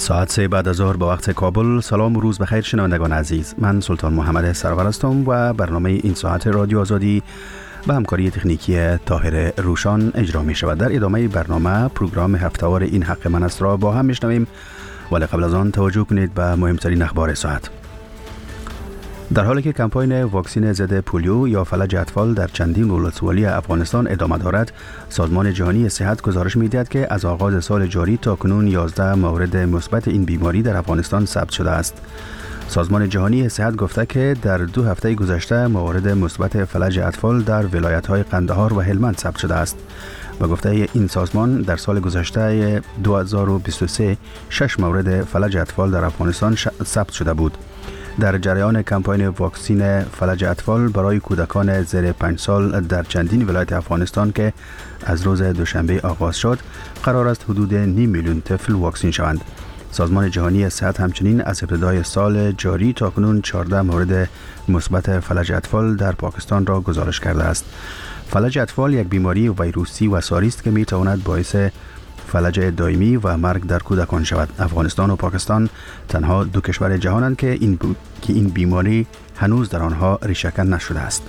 ساعت 3 بعد از ظهر به وقت کابل. سلام و روز بخیر شنوندگان عزیز. من سلطان محمد سرور هستم و برنامه این ساعت رادیو آزادی به همکاری تکنیکی طاهر روشان اجرا می شود. در ادامه برنامه پروگرام هفته‌وار این حق من است را با هم میشنویم، ولی قبل از آن توجه کنید به مهمترین اخبار ساعت. در حالی که کمپاین واکسن ضد پولیو یا فلج اطفال در چندین ولایت‌ولی افغانستان ادامه دارد، سازمان جهانی صحت گزارش می‌دهد که از آغاز سال جاری تا کنون 11 مورد مثبت این بیماری در افغانستان ثبت شده است. سازمان جهانی صحت گفته که در 2 هفته گذشته مورد مثبت فلج اطفال در ولایت‌های قندهار و هلمند ثبت شده است. به گفته این سازمان در سال گذشته 2023 6 مورد فلج اطفال در افغانستان ثبت شده بود. در جریان کمپاین واکسن فلج اطفال برای کودکان زیر 5 سال در چندین ولایت افغانستان که از روز دوشنبه آغاز شد، قرار است حدود 9 میلیون طفل واکسین شوند. سازمان جهانی صحت همچنین از ابتدای سال جاری تا کنون 14 مورد مثبت فلج اطفال در پاکستان را گزارش کرده است. فلج اطفال یک بیماری ویروسی و ساری است که می‌تواند باعث فلج دائمی و مرگ در کودکان شود. افغانستان و پاکستان تنها 2 کشور جهانند که این بیماری هنوز در آنها ریشه‌کن نشده است.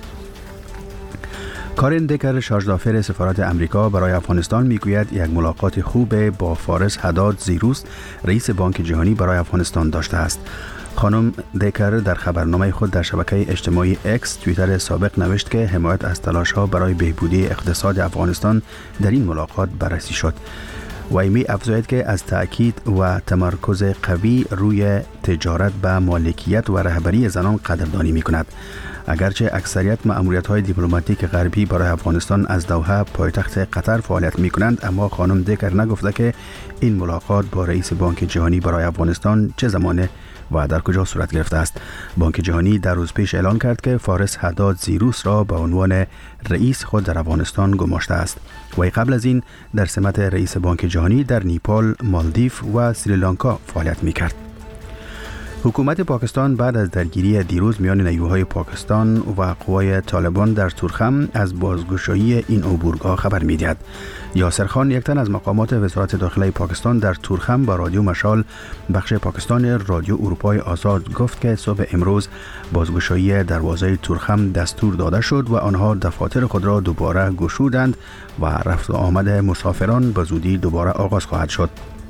کارین دیکر شارژدافر سفارت امریکا برای افغانستان میگوید یک ملاقات خوب با فارس حداد زیروس رئیس بانک جهانی برای افغانستان داشته است. خانم دیکر در خبرنامه خود در شبکه اجتماعی اکس توییتر سابق نوشت که حمایت از تلاش‌ها برای بهبودی اقتصاد افغانستان در این ملاقات بررسی شد. و می افزاید که از تأکید و تمرکز قوی روی تجارت به مالکیت و رهبری زنان قدردانی می کند. اگرچه اکثریت مأموریت‌های دیپلماتیک غربی برای افغانستان از دوحه پایتخت قطر فعالیت می کنند، اما خانم دیکر نگفته که این ملاقات با رئیس بانک جهانی برای افغانستان چه زمانه و در کجا صورت گرفته است. بانک جهانی در روز پیش اعلان کرد که فارس حداد زیروس را به عنوان رئیس خود در افغانستان گماشته است. و قبل از این در سمت رئیس بانک جهانی در نیپال، مالدیو و سریلانکا فعالیت می‌کرد. حکومت پاکستان بعد از درگیری دیروز میان نیروهای پاکستان و قوای طالبان در تورخم از بازگشایی این عبورگاه خبر می‌دهد. یاسر خان، یک تن از مقامات وزارت داخله پاکستان، در تورخم با رادیو مشال بخش پاکستان رادیو اروپای آزاد گفت که صبح امروز بازگشایی دروازه تورخم دستور داده شد و آنها دفاتر خود را دوباره گشودند و رفت و آمد مسافران به زودی دوباره آغاز خواهد شد.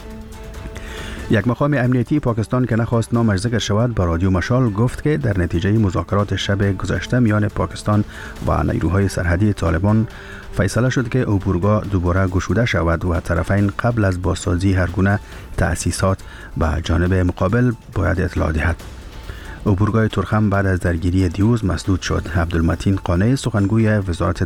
یک مقام امنیتی پاکستان که نخواست نامش ذکر شود به رادیو مشال گفت که در نتیجه مذاکرات شب گذشته میان پاکستان و نیروهای سرحدی طالبان فیصله شد که عبورگاه دوباره گشوده شود و طرفین قبل از بازسازی هر گونه تأسیسات به جانب مقابل باید اطلاع دهد. عبورگاه تورخم بعد از درگیری دیروز مسدود شد. عبدالمتین قانع، سخنگوی وزارت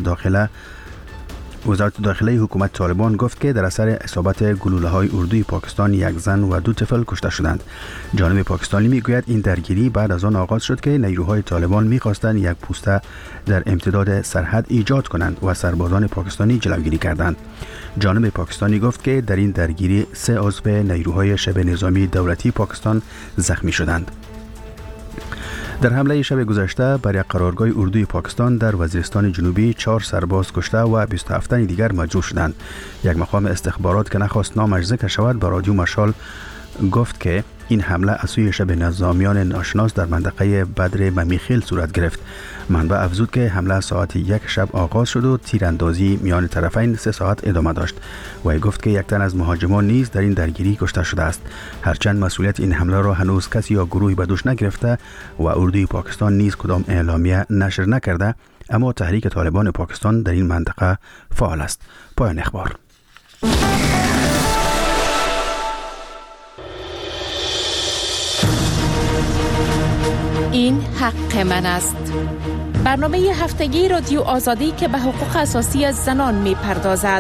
داخله حکومت طالبان گفت که در اثر اصابت گلوله‌های اردوی پاکستان 1 زن و 2 طفل کشته شدند. جانب پاکستانی میگوید این درگیری بعد از آن آغاز شد که نیروهای طالبان می‌خواستند یک پوسته در امتداد سرحد ایجاد کنند و سربازان پاکستانی جلوگیری کردند. جانب پاکستانی گفت که در این درگیری 3 عضو نیروهای شبه نظامی دولتی پاکستان زخمی شدند. در حمله شب گذشته بر یک قرارگاه اردوی پاکستان در وزیرستان جنوبی 4 سرباز کشته و 27 تن دیگر مجروح شدند. یک مقام استخبارات که نخواست نامش ذکر شود به رادیو مشال گفت که این حمله از سوی شبه نظامیان ناشناس در منطقه بدر ممیخیل صورت گرفت. منبع افزود که حمله ساعت 1 شب آغاز شد و تیراندازی میان طرفین 3 ساعت ادامه داشت. و گفت که یک تن از مهاجمان نیز در این درگیری کشته شده است. هرچند مسئولیت این حمله را هنوز کسی یا گروهی به دوش نگرفته و اردوی پاکستان نیز کدام اعلامیه نشر نکرده، اما تحریک طالبان پاکستان در این منطقه فعال است. پایان اخبار. این حق من است. برنامه هفتگی رادیو آزادی که به حقوق اساسی از زنان می پردازد.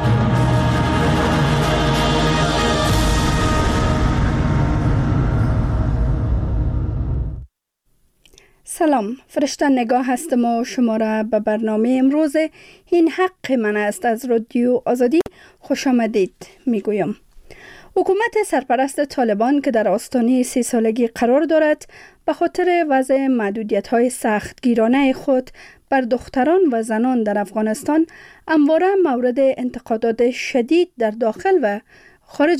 سلام، فرشته نگاه هستم و شما را به برنامه امروز این حق من است از رادیو آزادی خوش آمدید می گویم. حکومت سرپرست طالبان که در آستانه 30 سالگی قرار دارد، به خاطر وضع محدودیت‌های سختگیرانه خود بر دختران و زنان در افغانستان همواره مورد انتقادات شدید در داخل و خارج از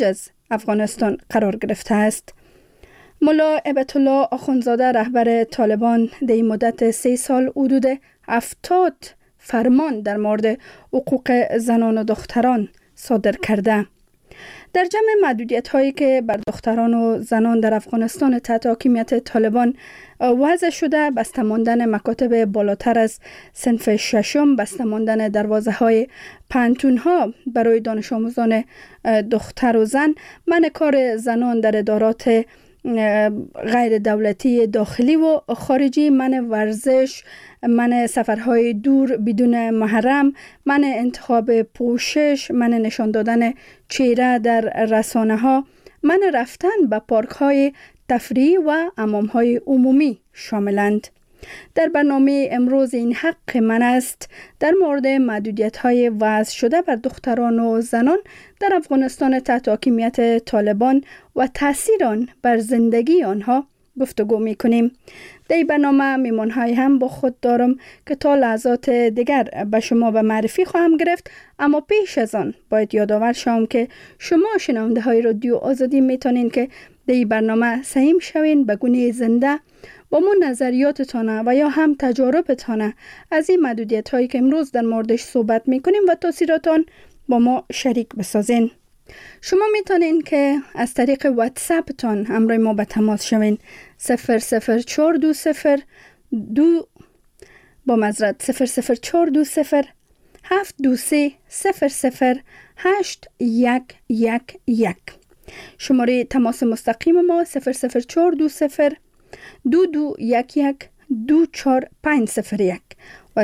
افغانستان قرار گرفته است. ملا هیبت الله آخوندزاده رهبر طالبان در این مدت 3 سال حدود 70 فرمان در مورد حقوق زنان و دختران صادر کرده. در جمع محدودیت هایی که بر دختران و زنان در افغانستان تحت حاکمیت طالبان وضع شده، بسته ماندن مکاتب بالاتر از صنف ششم، بسته ماندن دروازه های پانتون ها برای دانش آموزان دختر و زن، منع کار زنان در ادارات غیر دولتی داخلی و خارجی، منع ورزش، منع سفرهای دور بدون محرم، منع انتخاب پوشش، منع نشان دادن چهره در رسانه ها، منع رفتن به پارک های تفریحی و حمام های عمومی شاملند. در برنامه امروز این حق من است در مورد محدودیت های وضع شده بر دختران و زنان در افغانستان تحت حاکمیت طالبان و تاثیر آن بر زندگی آنها گفتگو می کنیم. در این برنامه میمون های هم با خود دارم که تا لحظات دیگر به شما به معرفی خواهم گرفت، اما پیش از آن باید یادآور شوم که شما شنونده های رادیو آزادی میتونین که در این برنامه سهیم شوین به گونه زنده با من نظریاتتان و یا هم تجاربتان از این محدودیت هایی که امروز در موردش صحبت میکنیم و تاثیراتان با ما شریک بسازین. شما میتونین که از طریق واتساپ تان همراه ما به تماس شوین 00420 با معذرت 00420 723 00811. شماره تماس مستقیم ما 00420 2211 24501 و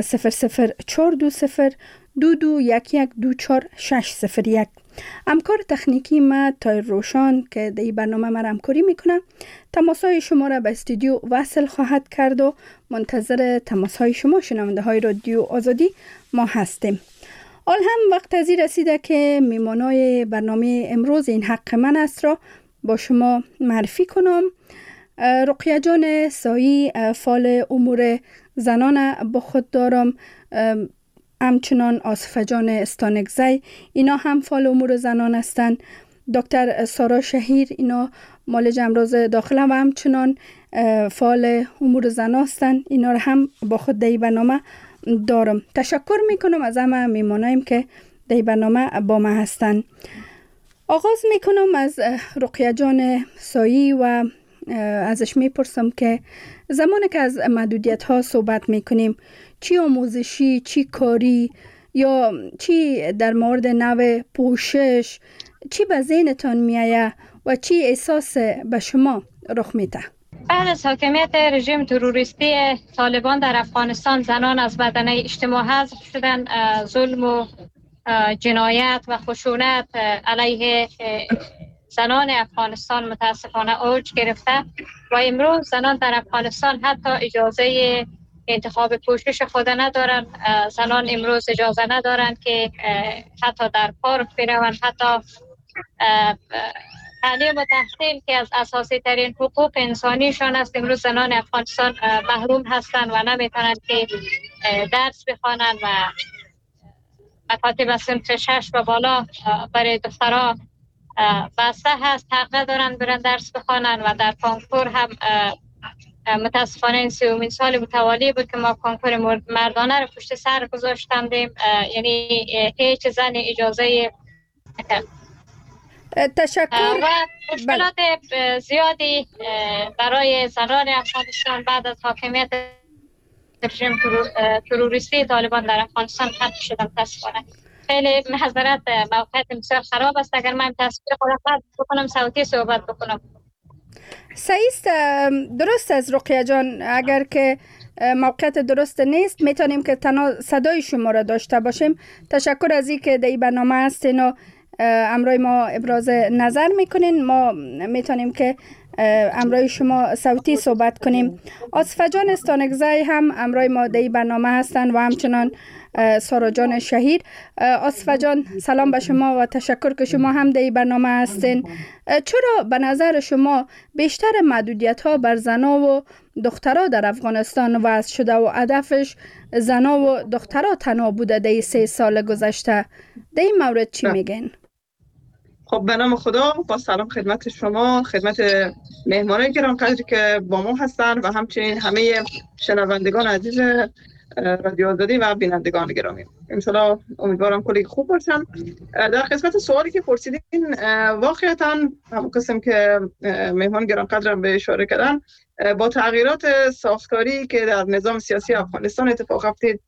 00420 2211 24601. همکار تکنیکی ما تایر روشان که در این برنامه ما همکاری میکنه تماسهای شما را به استودیو وصل خواهد کرد و منتظر تماسهای شما شنونده های رادیو آزادی ما هستیم. حال هم وقت از این رسیده که میمانای برنامه امروز این حق من است را با شما معرفی کنم. رقیه جان سایی فعال امور زنان با خود دارم، همچنان آصفه جان استانکزی اینا هم فعال امور زنان هستند. دکتر سارا شهیر اینا معالج امراض داخله و همچنان فعال امور زنان هستند. اینا رو هم با خود در برنامه دارم. تشکر میکنم از همه میمانایم که در برنامه با ما هستند. آغاز میکنم از رقیه جان سایی و ازش میپرسم که زمانی که از محدودیت ها صحبت میکنیم، چی آموزشی، چی کاری یا چی در مورد نوع پوشش، چی به ذهنتان میآید و چی احساس به شما رخ میده؟ بعد از حاکمیت رژیم تروریستی طالبان در افغانستان، زنان از بدنه اجتماع حذف شدن. ظلم و جنایت و خشونت علیه زنان افغانستان متاسفانه اوج گرفته و امروز زنان در افغانستان حتی اجازه انتخاب پوشش خود ندارن. زنان امروز اجازه ندارن که حتی در پارک بروند، حتی تعلیم و تحصیل که از اساسی ترین حقوق انسانیشان است. امروز زنان افغانستان محروم هستند و نمیتونند که درس بخوانند و مکاتب صنف 6 و بالا برای دخترها بسته هست، حق ندارند برن درس بخوانند و در کنکور هم متاسفانه این 3مین سال متوالی بود که ما کنکور مردانه رو پشت سر گذاشتندیم، یعنی هیچ زن اجازه نکرد. تشکر. و مشکلات زیادی برای زنان افغانستان بعد از حاکمیت رژیم تروریستی طالبان در افغانستان خلق شده متاسفانه. خیلی معذرت، موقعیت بسیار خراب است. اگر من تصویر خود بکنم صوتی صحبت بکنم. صحیح است، درست از رقیه جان. اگر که موقعیت درست نیست میتونیم که تنها صدای شما را داشته باشیم. تشکر از این که در این برنامه هستین و همراه ما ابراز نظر میکنین. ما میتونیم که همراه شما صوتی صحبت کنیم. آصفه جان استانکزی هم همراه ما در این برنامه هستن و همچنان سارا جان شهیر. آصفه جان سلام به شما و تشکر که شما هم در این برنامه هستین. چرا به نظر شما بیشتر محدودیت ها بر زنا و دخترها در افغانستان وضع شده و هدفش زنا و دخترها تنها بوده در 3 سال گذشته؟ در این مورد چی میگین؟ خب به نام خدا، با سلام خدمت شما، خدمت مهمانان گرانقدری که با ما هستند و همچنین همه شنوندگان عزیز رادیو آزادی و بینندگان گرامی. انشالله امیدوارم کلی خوب باشن. در خدمت سوالی که پرسیدین، واقعا همون قسم که مهمان گرانقدرم به اشاره کردن، با تغییرات ساختاری که در نظام سیاسی افغانستان اتفاق افتاد،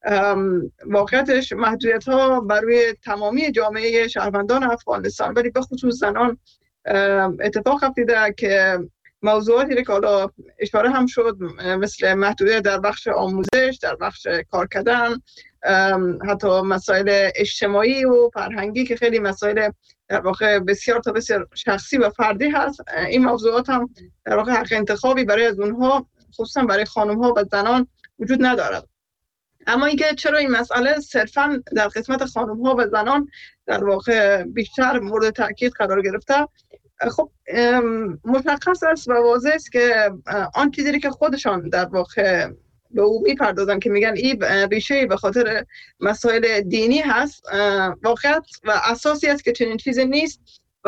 واقعیتش محدودیت ها بر روی تمامی جامعه شهروندان افغانستان ولی به خصوص زنان اتفاق افتاده که موضوعاتی که حالا اشاره هم شد، مثل محدودیت در بخش آموزش، در بخش کار کردن، حتی مسائل اجتماعی و فرهنگی که خیلی مسائل در واقع بسیار تا بسیار شخصی و فردی هست. این موضوعات هم در واقع حق انتخابی برای از اونها، خصوصا برای خانم ها و زنان، وجود ندارد. اما اینکه چرا این مسئله صرفاً در قسمت خانم ها و زنان در واقع بیشتر مورد تاکید قرار گرفته، خب مشخص است و واضح است که آن چیزی که خودشان در واقع به او میپردازن که میگن این ریشه به خاطر مسائل دینی هست، واقعیت و اساسی است که چنین چیزی نیست. و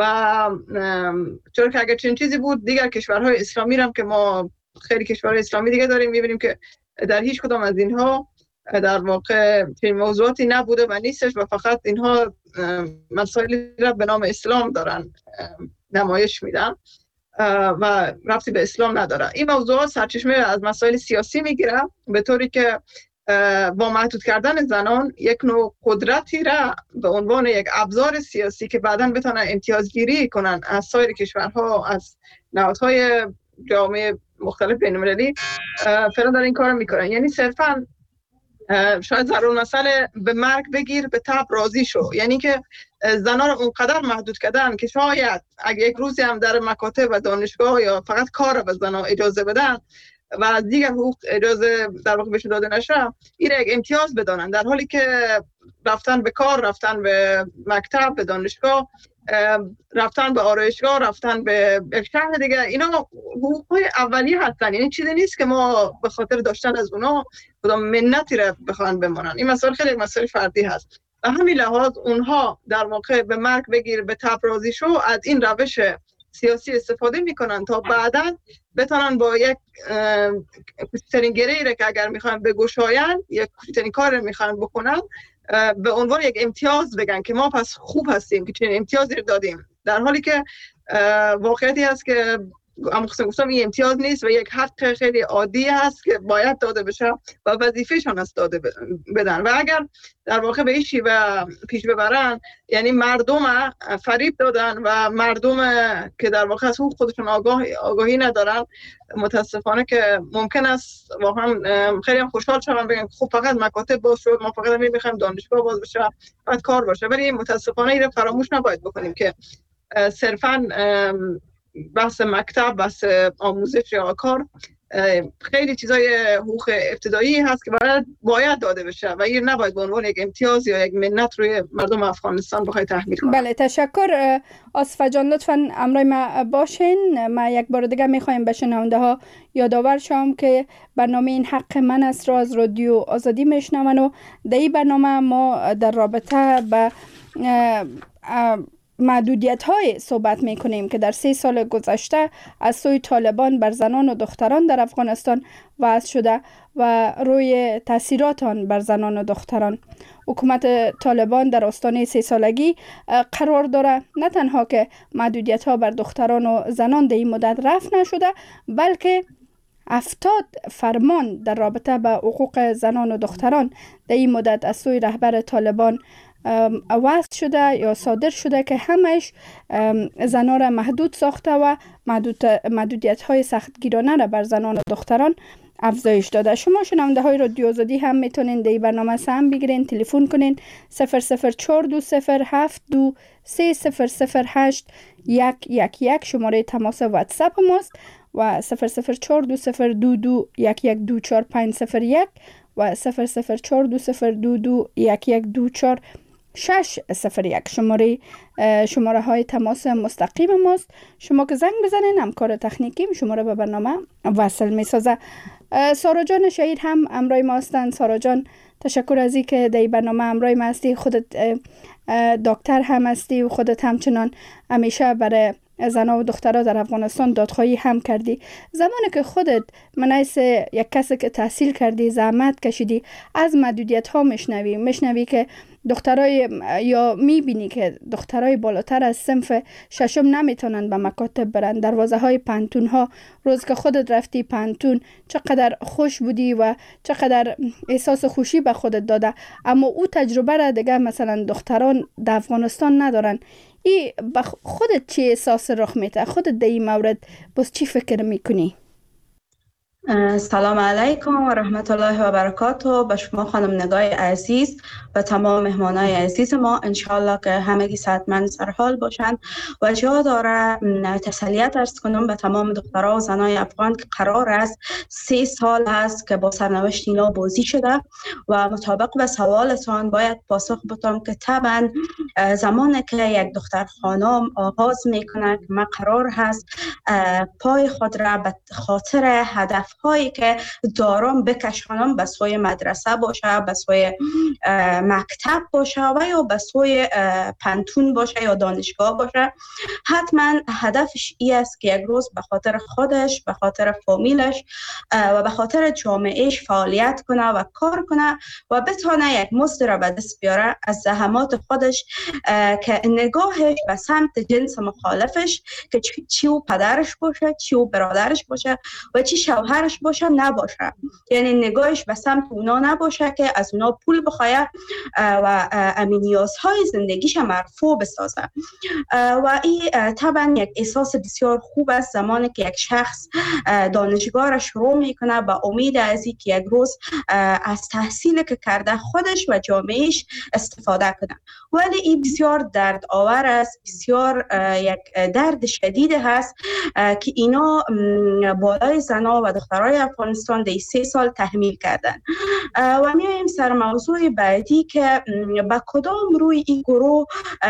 چرا که اگر چنین چیزی بود، دیگر کشورهای اسلامی هم که ما خیلی کشورهای اسلامی دیگه داریم، میبینیم که در هیچ کدام از اینها در واقع چنین موضوعاتی نبوده و نیستش و فقط اینها مسائلی را به نام اسلام دارن نمایش میدن و ربطی به اسلام نداره. این موضوع سرچشمه از مسائل سیاسی میگیره، به طوری که با محدود کردن زنان یک نوع قدرتی را به عنوان یک ابزار سیاسی که بعداً بتونن امتیازگیری کنن از سایر کشورها، از نهادهای جامعه مختلف بین‌المللی، فعلا در این کار میکنن. یعنی صرفاً شاید ضرور مسئله به مرگ بگیر به تب راضی شو، یعنی که زنان رو اونقدر محدود کردن که شاید اگه یک روزی هم در مکاتب و دانشگاه یا فقط کار به زنان اجازه بدن و از دیگر حقوق اجازه در واقع بهشون داده نشه، این یک امتیاز بدانن، در حالی که رفتن به کار، رفتن به مکتب، به دانشگاه، رفتن به آرایشگاه، رفتن به یک شهر دیگه، اینا حقوق‌های اولیه هستن. یعنی چیزی نیست که ما به خاطر داشتن از اونا کدام منتی را بخوان بمانن. این مسئله خیلی مسئله فردی هست و همین لحاظ اونها در واقع به مرگ بگیر به تب راضی شو از این روش سیاسی استفاده میکنن تا بعداً بتونن با یک کوچکترین گره‌ای را که اگر میخوان بگشاین، یک کوچکترین کار میخوان بکنن، به عنوان یک امتیاز بگن که ما پس خوب هستیم که چنین امتیازی رو دادیم، در حالی که واقعیتی هست که گفتم این امتیاز نیست و یک حق خیلی عادی هست که باید داده بشه و وظیفه‌شان است داده بدن. و اگر در واقع به این شیوه پیش ببرن، یعنی مردم فریب دادن و مردم که در واقع از حقوق خودشون آگاهی ندارن، متاسفانه که ممکن است واقعا خیلی هم خوشحال شدن بگن خب فقط مکاتب باز شد، ما فقط می‌خوایم دانشگاه باز بشه، فقط کار باشه. ولی متاسفانه این رو فراموش نباید بکنیم که صرفاً بحث مکتب، بحث آموزش یا کار، خیلی چیزای حقوق ابتدایی هست که باید داده بشه و این نباید به عنوان یک امتیاز یا یک منت روی مردم افغانستان بخوای تحمیل کنه. بله، تشکر آصفه جان. لطفاً همراه ما باشین. ما یک بار دیگه میخوایم به شنونده ها یادآور شم که برنامه این حق من است را از رادیو آزادی میشنون و در این برنامه ما در رابطه به محدودیت های صحبت می کنیم که در 3 سال گذشته از سوی طالبان بر زنان و دختران در افغانستان وضع شده و روی تاثیرات آن بر زنان و دختران. حکومت طالبان در آستانه 3 سالگی قرار داره نه تنها که محدودیت ها بر دختران و زنان در این مدت رفع نشده، بلکه 70 فرمان در رابطه به حقوق زنان و دختران در این مدت از سوی رهبر طالبان وضع شده یا صادر شده که همش زنان را محدود ساخته و محدودیت های سختگیرانه را بر زنان و دختران افزایش داده. شما شنونده های رادیو آزادی هم میتونین در این برنامه سهم بگیرین، تلفن کنین 00420723008 شماره تماس واتساپ ماست و 004202211240501 و 00420221124 601 شماره های تماس مستقیم ماست. شما که زنگ بزنین همکار تکنیکیم شماره به برنامه وصل می سازه. سارا جان شهید هم امرای ما هستند. سارا جان تشکر از اینکه در برنامه امرای ما هستی. خودت دکتر هم هستی و خودت همچنان همیشه برای زنها و دخترها در افغانستان دادخواهی هم کردی. زمانی که خودت منیس یک کسی که تحصیل کردی زحمت کشیدی از محدودیت ها میشنوی که دخترای یا میبینی که دخترای بالاتر از صنف ششم نمیتونن به مکاتب برن، دروازه های پانتون ها، روز که خودت رفتی پانتون چقدر خوش بودی و چقدر احساس خوشی به خودت داده، اما او تجربه را دیگه مثلا دختران در افغانستان ندارن. ای خودت چی احساس رخ میده؟ خودت در این مورد باز چی فکر میکنی؟ سلام علیکم و رحمت الله و برکاته به شما خانم نگاه عزیز و تمام مهمانای عزیز ما. انشالله که همگی صحتمند سرحال باشند و جا داره تسلیت عرض کنم به تمام دخترها و زنای افغان که قرار است 3 سال است که با سرنوشت اینا بازی شده و مطابق به سوالتان باید پاسخ بدم که طبعا زمانی که یک دختر خانم آغاز میکنه که من قرار هست پای خود را به خاطر هدف هایی که دارم بکشانم، به سوی مدرسه باشه، به سوی مکتب باشه و یا به سوی پانتون باشه یا دانشگاه باشه، حتما هدفش ای است که یک روز به خاطر خودش، به خاطر فامیلش و به خاطر جامعهش فعالیت کنه و کار کنه و بتونه یک مزد را به دست بیاره از زحمات خودش که نگاهش به سمت جنس مخالفش که چی او پدرش باشه، چی او برادرش باشه و چی شوهر باشه نباشه، یعنی نگاهش به سمت اونا نباشه که از اونا پول بخواه و نیازهای زندگیش مرفوع بسازه. و این طبعا یک احساس بسیار خوب است زمانی که یک شخص دانشگاه را شروع میکنه با امید از اینکه یک روز از تحصیل که کرده خودش و جامعهش استفاده کنه. ولی این بسیار درد آور است، بسیار یک درد شدید هست که اینا بالای زنها و دخترای افغانستان در 3 سال تحمیل کردن. و میایم سر موضوع بعدی که با کدام روی این گروه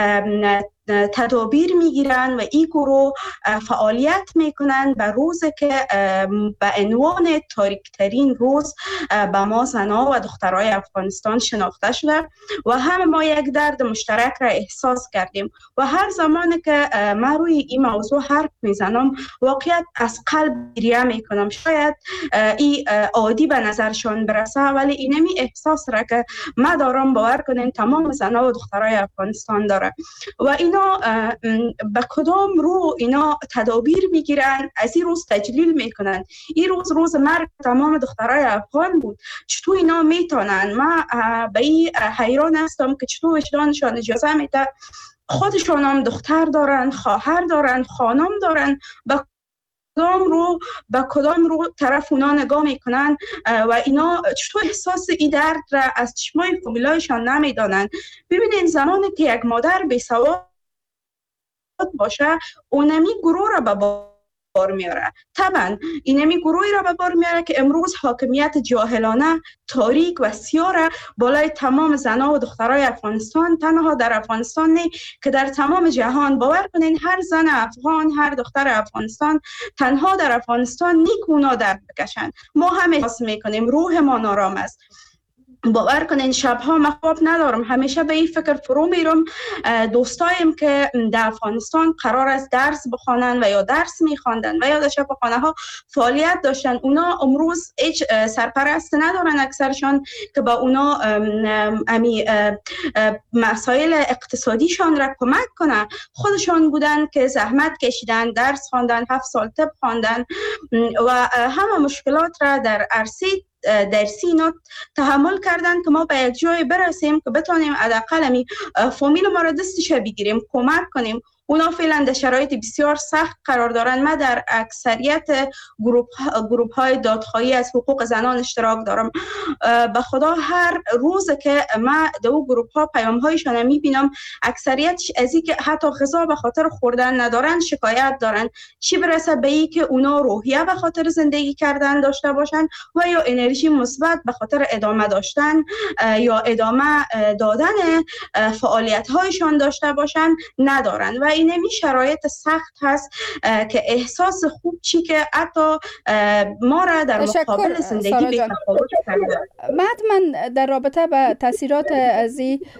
تدابیر میگیرن و این گروه فعالیت میکنن به روزی که به عنوان تاریکترین روز به ما زنها و دخترای افغانستان شناخته شده و همه ما یک درد مشترک را احساس کردیم و هر زمانی که من روی این موضوع حرف میزنم واقعیت از قلب گریه میکنم. شاید این عادی به نظرشان برسه ولی اینمی احساس را که من دارم باور کنین تمام زنها و دخترای افغانستان داره و اینا به کدام رو اینا تدابیر میگیرن، از این روز تجلیل میکنن. این روز مرگ تمام دخترای افغان بود. چطور اینا میتونن؟ من به این حیران هستم که چطور وجدانشان اجازه میده خودشان هم دختر دارن، خواهر دارن، خانم دارن، به کدام رو طرف اونا نگاه میکنن و اینا چطور احساس این درد را از چشمای فامیلایشان نمیدانن. ببینین زمانی که یک مادر بی‌سواد باشه اونمی گروه را به بار میاره. طبعا اینمی گروهی را به بار میاره که امروز حاکمیت جاهلانه تاریک و سیاه بالای تمام زنها و دخترای افغانستان، تنها در افغانستان نه که در تمام جهان، باور کنین هر زن افغان، هر دختر افغانستان تنها در افغانستان نیکونا درد بکشن. ما همه احساس میکنیم، روح ما نارام است. باور کنین شبها من خواب ندارم، همیشه به این فکر فرو میرم دوستایم که در افغانستان قرار است درس بخوانن و یا درس میخواندن و یا در شفاخانه ها فعالیت داشتن، اونا امروز هیچ سرپرست ندارن اکثرشان که با اونا مسائل اقتصادیشان را کمک کنه. خودشان بودن که زحمت کشیدن، درس خواندن، 7 سال طب خواندن و همه مشکلات را در عرصه درسی اینا تحمل کردن که ما به یک جای برسیم که بتونیم حداقل فامیل ما را دستش بگیریم، کمک کنیم. اونا فعلا در شرایط بسیار سخت قرار دارن. من در اکثریت گروپ های دادخواهی از حقوق زنان اشتراک دارم. به خدا هر روز که من در اون گروپ ها پیام هایشان میبینم، اکثریت از این که حتی غذا به خاطر خوردن ندارن شکایت دارن، چی برسه به این که اونا روحیه به خاطر زندگی کردن داشته باشن و یا انرژی مثبت به خاطر ادامه داشتن یا ادامه دادن فعالیت هایشان داشته باشن ندارن. و این شرایط سخت هست که احساس خوب چی که حتی ما را در مقابل زندگی بی‌تفاوت کرده. من در رابطه با تاثیرات از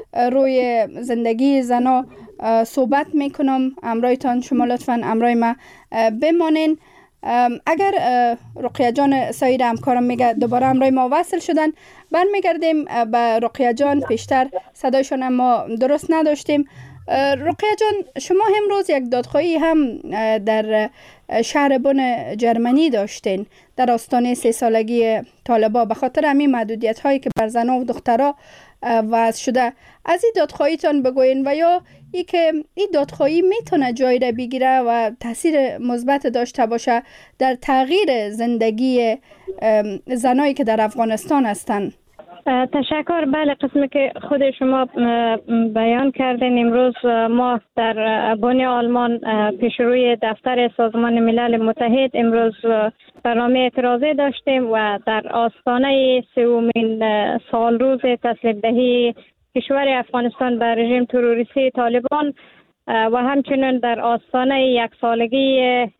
روی زندگی زنا صحبت میکنم. امرایتان شما لطفاً امرای ما بمانین. اگر رقیه جان سایر همکارم میگه دوباره امرای ما وصل شدن، برمیگردیم به رقیه جان. پیشتر صدایشان ما درست نداشتیم. رقیه جان، شما امروز یک دادخواهی هم در شهر بن جرمنی داشتین در آستانه 3 سالگی طالبا به خاطر همین محدودیت هایی که بر زنان و دخترها وضع شده. از این دادخواهیتان بگوین و یا ای که این دادخواهی میتونه جای را بگیره و تاثیر مثبت داشته باشه در تغییر زندگی زنایی که در افغانستان هستند. تشکر. بله، قسمی که خود شما بیان کردین، امروز ما در بن آلمان پیش روی دفتر سازمان ملل متحد امروز برنامه اعتراضی داشتیم و در آستانه 3مین سال روز تسلیم دهی کشور افغانستان به رژیم تروریستی طالبان و همچنین در آستانه 1 سالگی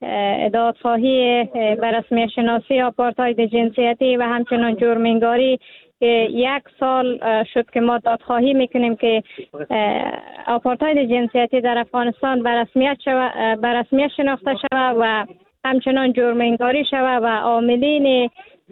دادخواهی به رسمیت شناسی آپارتاید جنسیتی و همچنین جرم‌انگاری که 1 سال شد که ما دادخواهی میکنیم که آپارتاید جنسیتی در افغانستان به رسمیت شناخته شود و همچنان جرم‌انگاری شود و عاملین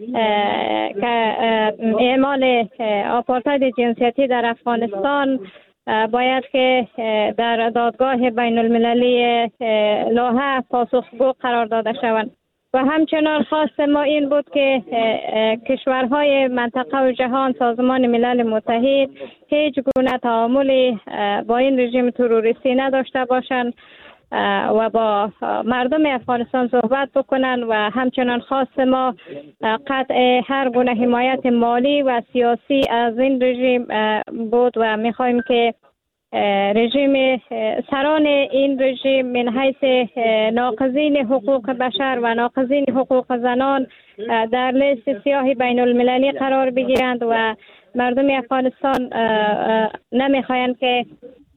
که اعمال آپارتاید جنسیتی در افغانستان باید که در دادگاه بین المللی لاهه پاسخگو قرار داده شوند. و همچنان خواست ما این بود که کشورهای منطقه و جهان سازمان ملل متحد هیچ گونه تعاملی با این رژیم تروریستی نداشته باشند و با مردم افغانستان صحبت بکنن و همچنان خواست ما قطع هر گونه حمایت مالی و سیاسی از این رژیم بود و میخوایم که رژیم سران این رژیم من حیث ناقضین حقوق بشر و ناقضین حقوق زنان در لیست سیاه بین المللی قرار بگیرند و مردم افغانستان نمیخواهند که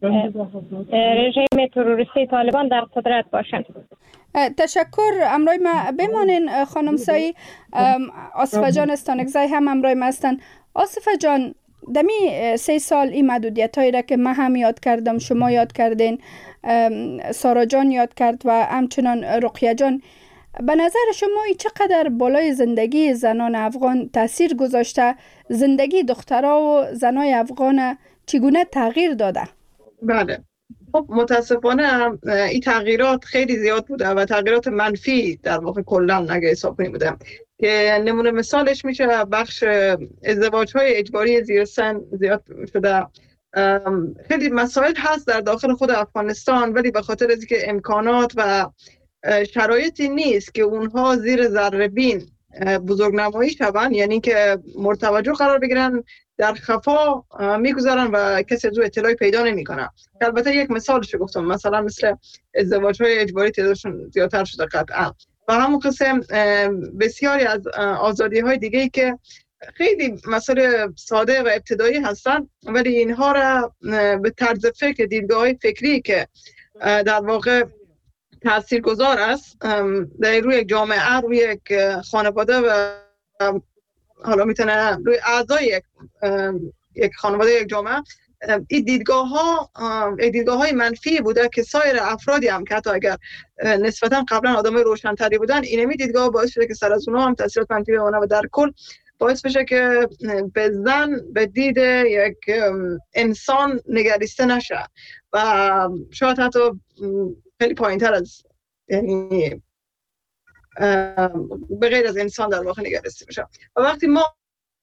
رژیم تروریستی طالبان در قدرت باشند. تشکر. امروی ما بمانین خانم سایی. آصفه جان استانکزی هم امروی ما هستن. آصفه جان، دمی 3 سال این محدودیت هایی را که من هم یاد کردم، شما یاد کردین، سارا جان یاد کرد و همچنان رقیه جان، به نظر شما چقدر بالای زندگی زنان افغان تاثیر گذاشته؟ زندگی دخترها و زنای افغان چگونه تغییر داده؟ بله، خب متاسفانه این تغییرات خیلی زیاد بوده و تغییرات منفی در واقع کلا نگه حساب نمی‌بوده که نمونه مثالش میشه بخش ازدواج‌های اجباری زیر سن زیاد شده. خیلی مسائل هست در داخل خود افغانستان، ولی به خاطر از اینکه امکانات و شرایطی نیست که اونها زیر ذره بین بزرگنمایی شوند، یعنی که مرتوجه قرار بگیرن، در خفا میگذارن و کسی از او اطلاعی پیدا نمیکنه. البته یک مثالش گفتم، مثلا مثل ازدواج‌های اجباری تعدادشون زیادتر شده قطعا، و همون قسم بسیاری از آزادی‌های دیگه‌ای که خیلی مسائل ساده و ابتدایی هستن، ولی اینها را به طرز فکر دیدگاه‌های فکری که در واقع تاثیرگذار است در روی یک جامعه، روی یک خانواده و حالا میتونه روی اعضای یک خانواده، یک جامعه، این دیدگاه‌های منفی بوده که سایر افرادی هم که حتی اگر نسبتا قبلا آدمای روشن‌تری بودن، اینمی دیدگاه باعث شده که سر از اونها هم تاثیرات منفی بمونه و در کل باعث بشه که به زن به دید یک انسان نگریسته نشه و شاید حتی خیلی پایین‌تر از، یعنی به غیر از انسان در واقع نگریسته میشه. و وقتی ما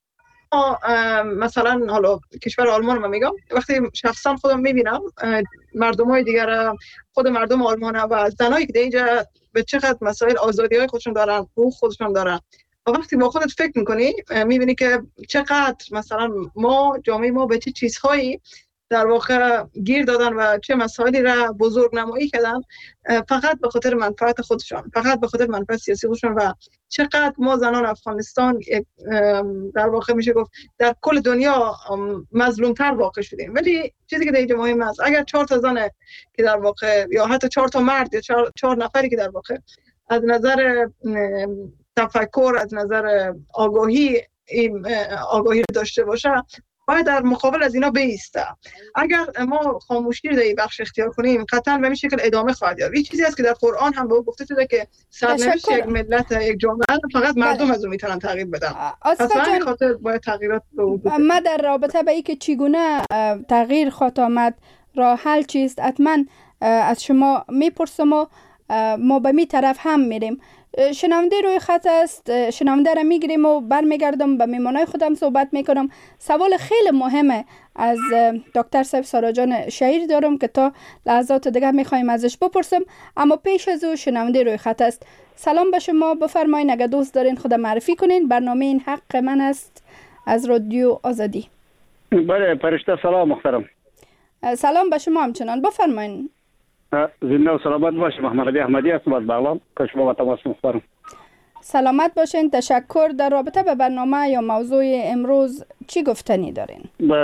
مثلا حالا کشور آلمان رو میگم، وقتی شخصا خودم میبینم مردمای دیگر، خود مردم آلمان و زنایی که اینجا به چقدر مسائل آزادی های خودشون دارن، حقوق خودشون دارن، و وقتی با خودت فکر میکنی میبینی که چقدر مثلا جامعه ما به چه چیزهایی در واقع گیر دادن و چه مسائلی را بزرگ نمایی کردن فقط به خاطر منفعت خودشان، فقط به خاطر منفعت سیاسی خودشان، و چقدر ما زنان افغانستان در واقع میشه گفت در کل دنیا مظلومتر واقع شدیم. ولی چیزی که در اینجا مهم است، اگر 4 تا زن که در واقع یا حتی 4 تا مرد یا 4 نفری که در واقع از نظر تفکر، از نظر آگاهی داشته باشه، باید در مقابل از اینا بیسته. اگر ما خاموشی رو در این بخش اختیار کنیم قطعا به این شکل ادامه خواهد یافت. این چیزی است که در قرآن هم به گفته شده که سرنوشت یک ملت، یک جامعه فقط مردم از اون میتونن تغییر بدن. آسفا جان، خاطر باید تغییرات ما در رابطه به اینکه چگونه تغییر خواهد آمد، راه حل چیست، حتما از شما میپرسم و ما به می طرف هم میریم. شنونده روی خط است، شنونده را میگیریم و برمیگردم به میمانای خودم صحبت میکنم. سوال خیلی مهمه از دکتر صاحب سارا جان شهیر دارم که تا لحظات دیگه میخوایم ازش بپرسم، اما پیش از او شنونده روی خط است. سلام به شما، بفرمایید اگه دوست دارین خود معرفی کنین. برنامه این حق من است از رادیو آزادی. بله فرشته، سلام محترم. سلام به شما همچنان، بفرمایید. زنده و سلامت باشید. محمد علی احمدی هستم از بغلان. که شما با تماس مختارم. سلامت باشین. تشکر. در رابطه به برنامه یا موضوع امروز چی گفتنی دارین؟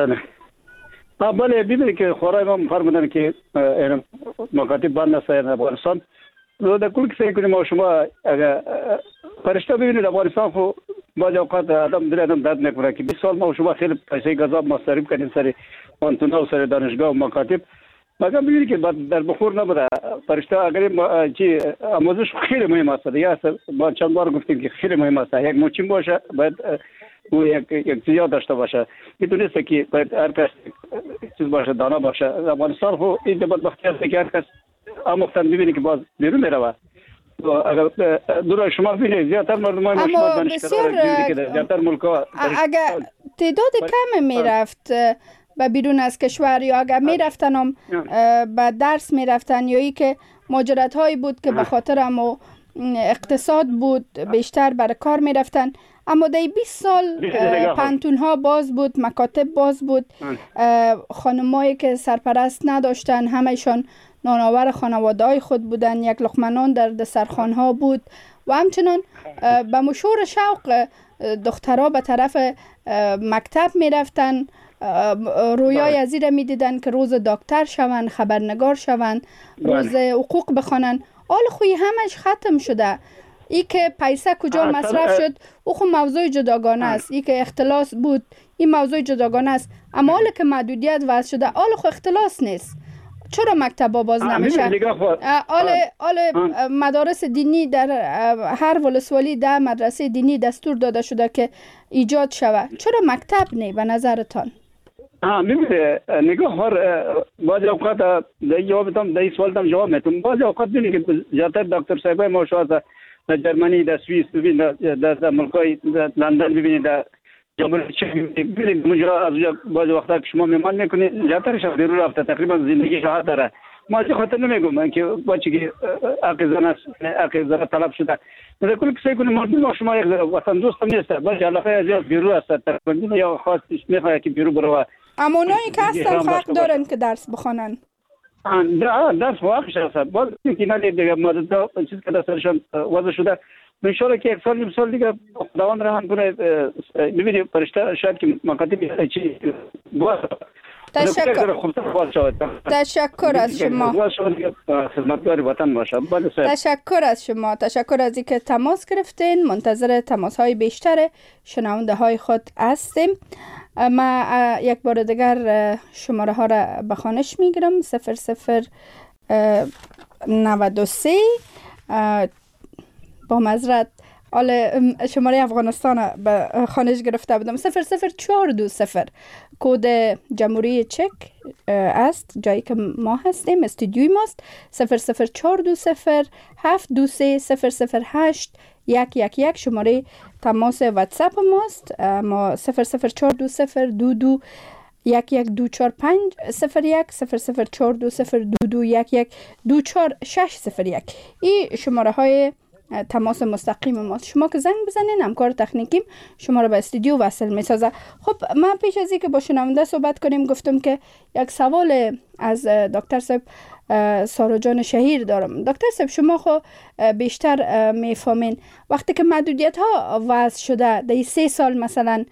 بله ببینید که خورای ما فرمودن که مکاتب بند است در افغانستان. در کل که سعی کنیم شما اگر فرشته ببینید افغانستان خو بعض اوقات آدم درد نکنه که 20 سال ما شما خیلی پیسه گذاب مصرف کردیم سر پانتونا و سر دانشگاه و مکاتب، مگر ببینید که در بخور نبوده. فرشته اگر چی آموزش خیلی مهم است. یا با چند بار گفتیم که خیلی مهم است. یک موچین باشه باید او یک چیزی داشته باشه. میتونست که باید هر کس چیز باشه، دانا باشه. افغانستان خو این بدبختی است که هر کس آموختن ببینید که باز بیرون میره. اگر دور شما ببینید زیادتر مردمان ما شما دانشگاه که زیادتر ملک‌ها اگر تعداد کم میرفت به بیرون از کشور، یا اگر میرفتن هم به درس میرفتن، یا ای که ماجرات هایی بود که به خاطر هم اقتصاد بود بیشتر برای کار میرفتن. اما در 20 سال پانتون ها باز بود، مکاتب باز بود، خانمایی که سرپرست نداشتن همهشان نانآور خانواده های خود بودن، یک لقمه نان در دسترخوان ها بود، و همچنان به مشور شوق دخترها به طرف مکتب میرفتن، رویای از این می دیدن که روز دکتر شون، خبرنگار شون، روز حقوق بخوانن. حال خوی همش ختم شده. ای که پیسه کجا مصرف شد او خو موضوع جداگانه است. ای که اختلاس بود این موضوع جداگانه است. اما حالا که محدودیت وضع شده، حال خو اختلاس نیست. چرا مکتبا باز نمیشه؟ حال مدارس دینی در هر ولسوالی در مدرسه دینی دستور داده شده که ایجاد شود. چرا مکتب نه به نظرتان؟ میبینه نگاه هر بعض اوقات در جوابتم در این سوالتم جواب میتونم. بعض اوقات بینی که زیادتر دکتر صاحبای ما شاید در جرمنی، در سوئیس ببینید، در ملکای لندن ببینید، در جامعه چه ببینید مجرا از بعض وقتا که شما میمان میکنید زیادترش از بیرون رفته تقریبا زندگی راحت داره. ما چه خاطر نمیگم من که بچه که حق زن طلب شده. در کل که سعی کنیم مردم شما یک وطن دوست هم نیست، بلکه علاقه از بیرون است. تقریبا یا خاص میخواد که بیرون بره. اما اونایی که هستن حق دارن که درس بخونن. درس واقعش هست. باز که نه دیگه مدت چیز که دستشون وضع شده. ان شاء الله که یک سال دیگه خداوند رحم کنه. ببینید فرشته شاید که مکاتب چی تشکر از شما. خدمتگار وطن باشم. تشکر از شما. تشکر از اینکه تماس گرفتین. منتظر تماس های بیشتر شنونده های خود هستیم. ما یک بار دیگر شماره ها را به خوانش میگیرم. 0093 با معذرت شماره افغانستان به خوانش گرفته بودم. 0042 کد جمهوری چک است، جایی که ما هستیم، استودیوی ماست. 0042723008111 شماره تماس واتساپ ماست. ما 0042022112450104601 004202211246601 این شماره های تماس مستقیم ماست. شما که زنگ بزنین همکار تکنیکیم شما را به استودیو وصل می سازه. خب من پیش از اینکه با شنونده صحبت کنیم گفتم که یک سوال از دکتر صاحب سارا جان شهیر دارم. دکتر صاحب شما خو بیشتر میفهمین وقتی که محدودیت ها وضع شده در 3 سال مثلا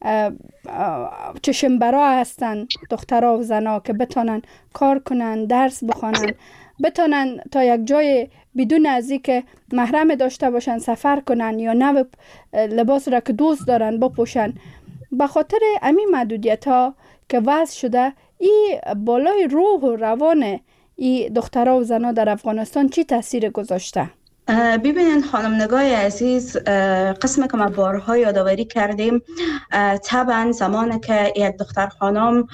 چشم برا هستن دخترها و زنها که بتانن کار کنن، درس بخوانن، بتانن تا یک جای بدون از اینکه محرم داشته باشن سفر کنن یا نو لباس را که دوست دارن بپوشن، به خاطر همین محدودیت ها که وضع شده این بالای روح و روان این دخترها و زنها در افغانستان چی تاثیر گذاشته؟ ببینین خانم نگاه عزیز، قسم که ما بارها یادآوری کردیم، طبعا زمانی که یک دختر خانم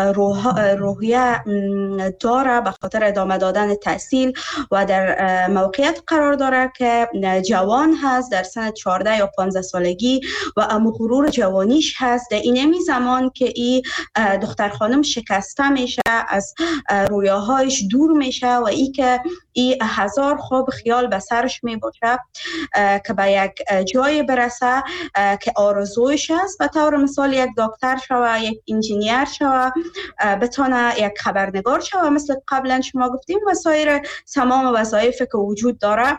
روحیه داره به خاطر ادامه دادن تحصیل و در موقعیت قرار داره که جوان هست در سن 14 یا 15 سالگی و غرور جوانیش هست، در این زمان که این دختر خانم شکسته میشه، از رویاهایش دور میشه و ای که این هزار خوب خیال به سرش می باشه که به یک جای برسه که آرزویش است، به طور مثال یک دکتر شوه، یک انجینیر شوه، بتونه یک خبرنگار شوه مثل قبلا شما گفتیم و سایر تمام وظایف که وجود داره.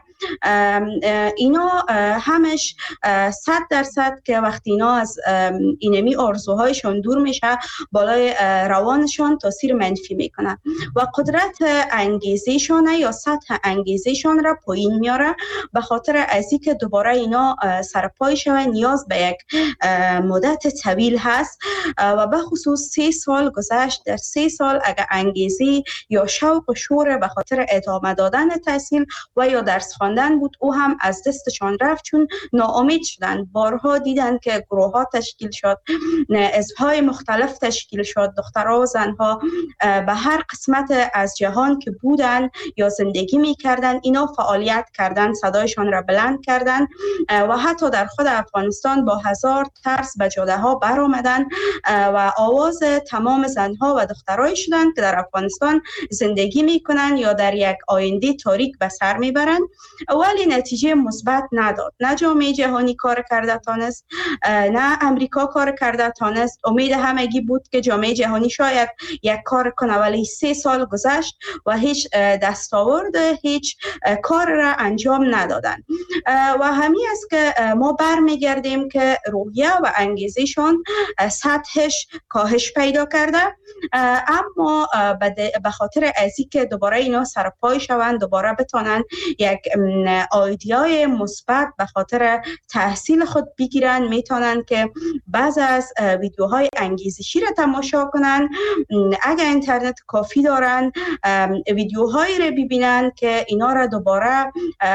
اینا همش 100% که وقتی اینا از اینمی آرزوهایشون دور میشه بالای روانشون تاثیر منفی میکنه و قدرت انگیزشون یا سطح انگیزشون را پایین میاره، به خاطر از اینکه دوباره اینا سرپای شوه نیاز به یک مدت طویل هست و به خصوص 3 سال گذشت. در 3 سال اگر انگیزی یا شوق و شور به خاطر ادامه دادن تحصیل و یا درس خواندن بود او هم از دستشان رفت، چون ناامید شدن. بارها دیدن که گروه ها تشکیل شد، حزب‌های مختلف تشکیل شد، دخترها و زنها به هر قسمت از جهان که بودن یا زندگی می‌کردن اینا فعالیت کردن، صدایشان را بلند کردن و حتی در خود افغانستان با هزار ترس به جاده ها بر آمدن و آواز تمام زنها و دخترای شدن که در افغانستان زندگی میکنن یا در یک آینده تاریک به سر میبرن، ولی نتیجه مثبت نداد. نه جامعه جهانی کار کرده تانست، نه امریکا کار کرده تانست. امید همگی بود که جامعه جهانی شاید یک کار کنه، ولی 3 سال گذشت و هیچ دستاورد، هیچ کار را انجام ندادن و همین است که ما برمیگردیم که روحیه و انگیزشون سطحش کاهش پیدا کرده، اما به خاطر ازی که دوباره اینا سرپای شوند، دوباره بتونن یک ایدئای مثبت به خاطر تحصیل خود بگیرن، میتونن که بعض از ویدیوهای انگیزشی را تماشا کنن، اگر اینترنت کافی دارن ویدیوهایی را ببینن که اینا را دوباره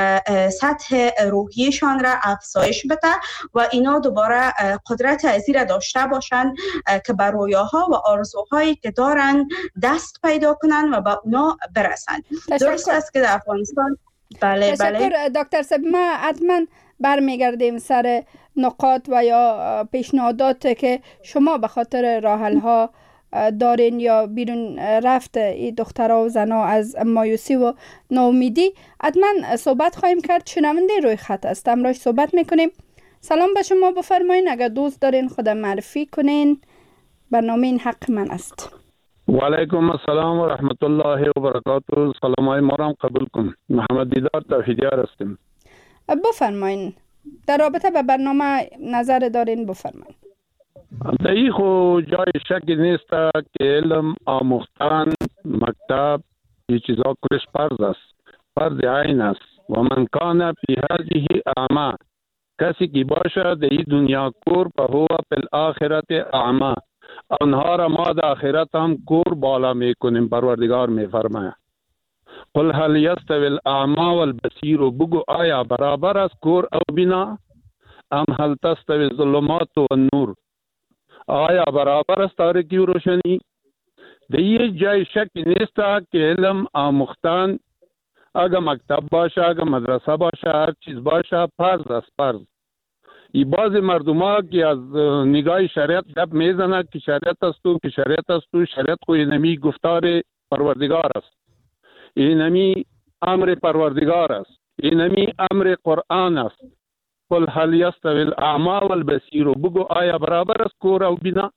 سطح روحیشان را افزایش بده و اینا دوباره قدرت ازی را داشته باشن که بر رویاها و آرزوهایی که دارن دست پیدا کنن و به اونا برسن. درست است که در افغانستان بله دکتر صاحب، ما حتما برمیگردیم سر نقاط و یا پیشنهادات که شما به خاطر راحل‌ها دارین یا بیرون رفت این دخترها و زنها از مایوسی و ناامیدی. حتما صحبت خواهیم کرد. شنونده روی خط است، امروز صحبت میکنیم. سلام به شما، بفرمایین. اگر دوست دارین خود معرفی کنین. برنامه این حق من است. و علیکم السلام و رحمت الله و برکاته. سلام های ما را قبول کن. محمد دیدار توحیدیار هستیم. بفرمایین، در رابطه به برنامه نظر دارین بفرمایین. در این خو جای شکی نیست که علم آموختن مکتب این چیزا کلش فرض است، فرض عین است. و من کان فی هذه اعما، کسی که باشه در این دنیا کور فهو فی الاخرت اعما، آنها را ما در آخرت هم کور بالا میکنیم. پروردگار میفرماید قل هل یستوی الاعما والبصیر، بگو آیا برابر است کور او بنا؟ ام هل تستوی الظلمات و النور، آیا برابر است تاریکی و روشنی؟ در یه جای شک نیست که علم آموختن اگه مکتب باشه، اگه مدرسه باشه، هر چیز باشه، فرض است. فرض این بعض مردم ها که از نگاه شریعت گپ میزنه که شریعت است و که شریعت است و شریعت خو اینمی گفتار پروردگار است، اینمی امر پروردگار است، اینمی امر قرآن است. قل هل یستوی الاعمی والبصیر، بگو آیا برابر است کور و بنا؟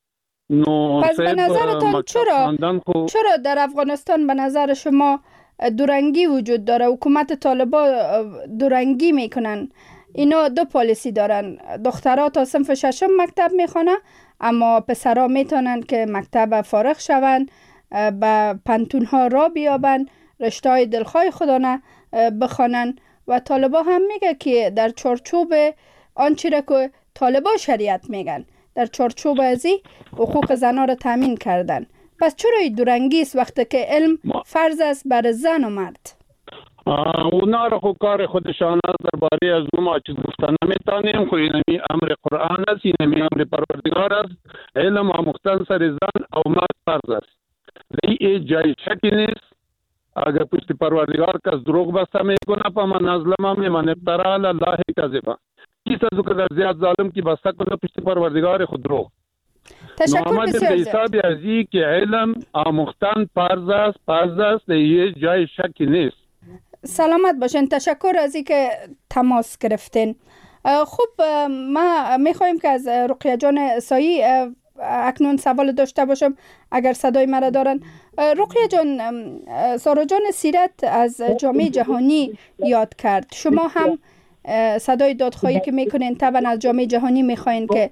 پس به نظرتان چرا در افغانستان به نظر شما دورنگی وجود داره؟ حکومت طالبان دورنگی میکنن. اینا دو پالیسی دارن، دخترها تا صنف ششم مکتب میخوانه، اما پسرها میتونن که مکتب فارغ شون، به پنتون ها را بیابن، رشته های دلخواه خودانه بخوانن. و طالبا هم میگه که در چارچوب آنچه را که طالبا شریعت میگن، در چارچوب ازی حقوق زنها را تامین کردن. پس چرا این دورنگی است وقتی که علم فرض است بر زن و مرد؟ اونا را خو کار خودشان است، درباره از ما چیز گفتن نمیتانیم. خو اینمی امر قرآن است، اینمی امر پروردگار است. علم آموختن سر زن او مرد فرض است. ای جای شکی نیست. اگر پشت پروردگار کس دروغ بسته میکنه فمن اظلم ممن افترى علی الله کذبا، کس از که زیاد ظالم کی بسته کنه پشت پروردگار خود دروغ. تشکر بسیار حساب ازی که علم آموختن فرض است، یه جای شکی نیست. سلامت باشین. تشکر از که تماس گرفتین. خب ما میخوایم که از رقیه جان سایی اکنون سوال داشته باشم اگر صدای مرا دارن. رقیه جان، سارا جان سیرت از جامعه جهانی یاد کرد. شما هم صدای دادخواهی که میکنین طبعا از جامعه جهانی میخواین که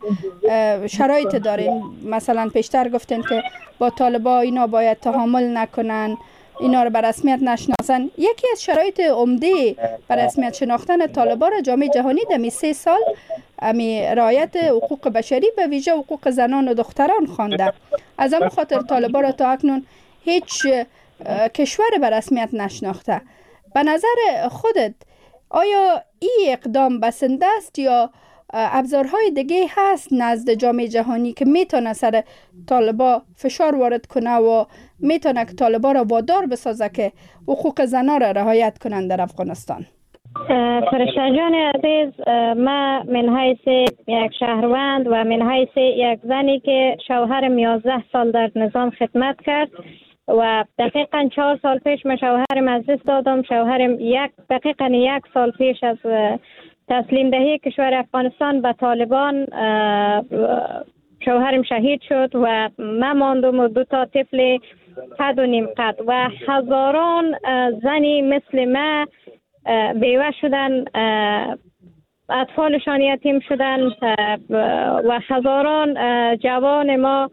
شرایط دارین. مثلا پیشتر گفتین که با طالبا اینا باید تحامل نکنن، اینا رو به رسمیت نشناسن. یکی از شرایط عمده به رسمیت شناختن طالبا را جامعه جهانی در 3 سال رعایت حقوق بشری به ویژه حقوق زنان و دختران خوانده. از همون خاطر طالبا را تا اکنون هیچ کشور به رسمیت نشناخته. به نظر خودت آیا این اقدام بسنده است یا ابزارهای دیگه هست نزد جامعه جهانی که میتونه سر طالبا فشار وارد کنه و میتونه که طالبا را وادار بسازه که حقوق زنان را رعایت کنند در افغانستان؟ فرشته جان عزیز، ما من حیث یک شهروند و من حیث یک زنی که شوهرم 11 سال در نظام خدمت کرد و دقیقاً 4 سال پیش من شوهرم از دست دادم. شوهرم دقیقاً 1 سال پیش از تسلیم دهی کشور افغانستان به طالبان شوهرم شهید شد و من ماندم و 2 تا طفل 1.5 قد و هزاران زنی مثل ما بیوه شدن، اطفالشان یتیم شدن و هزاران جوان ما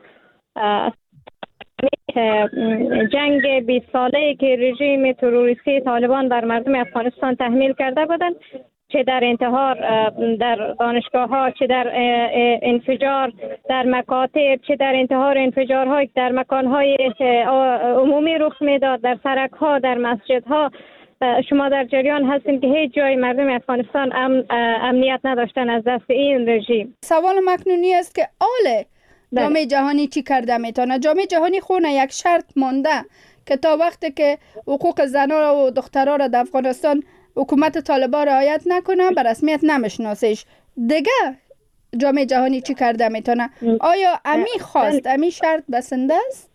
جنگ 20 ساله‌ای که رژیم تروریستی طالبان بر مردم افغانستان تحمیل کرده بودند، چه در انتحار در دانشگاه ها، چه در انفجار در مکاتب، چه در انتحار انفجارهای در مکان های عمومی رخ میداد، در سرک ها، در مسجد ها. شما در جریان هستین که هیچ جای مردم افغانستان امنیت نداشتن از دست این رژیم. سوال مکنونی است که جامعه جهانی چی کرده میتونه؟ جامعه جهانی خونه یک شرط مانده که تا وقتی که حقوق زنان و دخترها را در افغانستان حکومت طالبان رعایت نکنه به رسمیت نمیشناسش. دیگه جامعه جهانی چی کرده میتونه؟ آیا امی خواست امی شرط بسنده است؟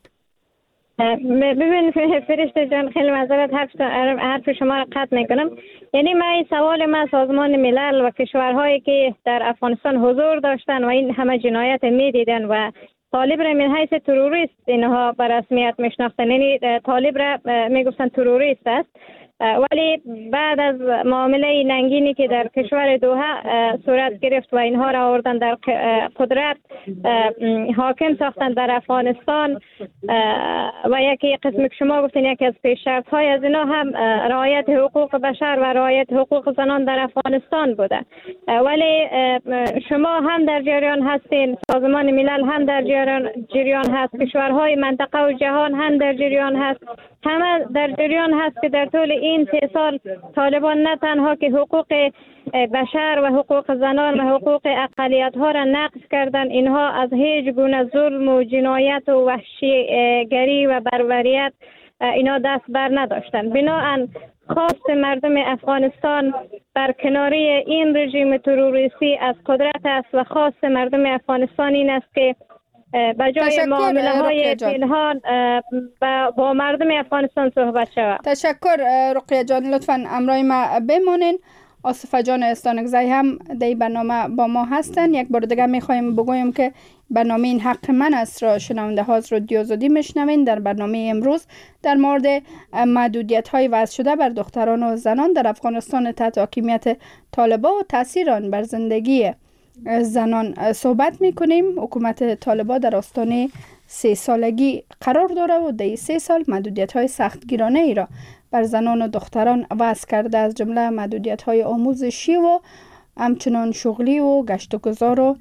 ببین فرشته جان، خیلی معذرت حرف شما را قطع میکنم. یعنی این سوال ما سازمان ملل و کشورهایی که در افغانستان حضور داشتن و این همه جنایت میدیدن و طالب را من حیث تروریست اینها به رسمیت میشناختن، یعنی طالب را میگفتن تروریست است، ولی بعد از معامله ننگینی که در کشور دوحه صورت گرفت و اینها را آوردن در قدرت حاکم ساختن در افغانستان و یکی قسمی که شما گفتین یکی از پیش شرط های از اینا هم رعایت حقوق بشر و رعایت حقوق زنان در افغانستان بوده. ولی شما هم در جریان هستین، سازمان ملل هم در جریان هست، کشورهای منطقه و جهان هم در جریان هست، همه در جریان هست که در طول این 3 سال طالبان نه تنها که حقوق بشر و حقوق زنان و حقوق اقلیت ها را نقض کردند، اینها از هیچ گونه ظلم و جنایت و وحشیگری و بربریت اینا دست بر نداشتند. بنابراین خواست مردم افغانستان بر کناری این رژیم تروریستی از قدرت است و خواست مردم افغانستان این است که به جای معامله های پنهان با مردم افغانستان صحبت شود. تشکر رقیه جان، لطفاً امرای ما بمانین. آصفه جان استانکزی هم در برنامه با ما هستن. یک بار دیگه میخوایم بگویم که برنامه این حق من است را شنونده ها از رادیو آزادی میشنوین. در برنامه امروز در مورد محدودیت های وضع شده بر دختران و زنان در افغانستان تحت حاکمیت طالبان و تاثیر آن بر زندگی زنان صحبت میکنیم. حکومت طالبان در آستانه 3 سالگی قرار داره و در 3 سال محدودیت های سختگیرانه ای را بر زنان و دختران وضع کرده، از جمله محدودیت های آموزشی و همچنان شغلی و گشت و گذار و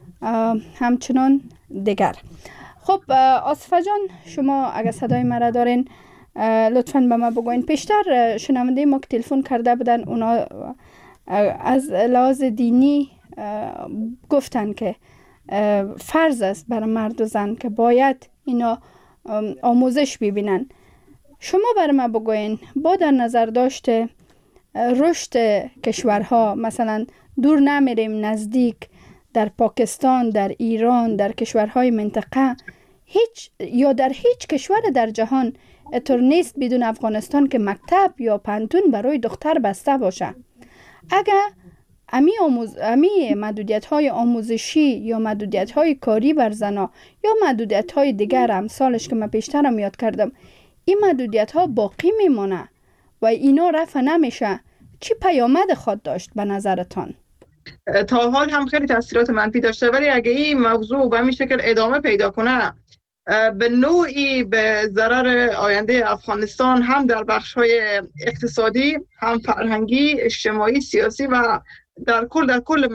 همچنان دیگر. خب آصفه جان، شما اگر صدای مرا دارین لطفاً به ما بگوین. پیشتر شنونده ما که تلفن کرده بودن اونا از لحاظ دینی گفتن که فرض است بر مرد و زن که باید اینا آموزش ببینن. شما بر ما بگوین با در نظر داشته رشد کشورها، مثلا دور نمیریم نزدیک، در پاکستان، در ایران، در کشورهای منطقه، در هیچ کشور در جهان اطور نیست بدون افغانستان که مکتب یا پانتون برای دختر بسته باشه. اگر امی محدودیت های آموزشی یا محدودیت های کاری بر زنا یا محدودیت های دیگر امثالش که من پیشترم یاد کردم، این محدودیت ها باقی میمونه و اینا رفع نمیشه، چی پیامد خود داشت به نظرتان؟ تا حال هم خیلی تاثیرات منفی داشته، ولی اگه این موضوع به همین شکل ادامه پیدا کنه به نوعی به ضرر آینده افغانستان، هم در بخش‌های اقتصادی، هم فرهنگی، اجتماعی، سیاسی و در کل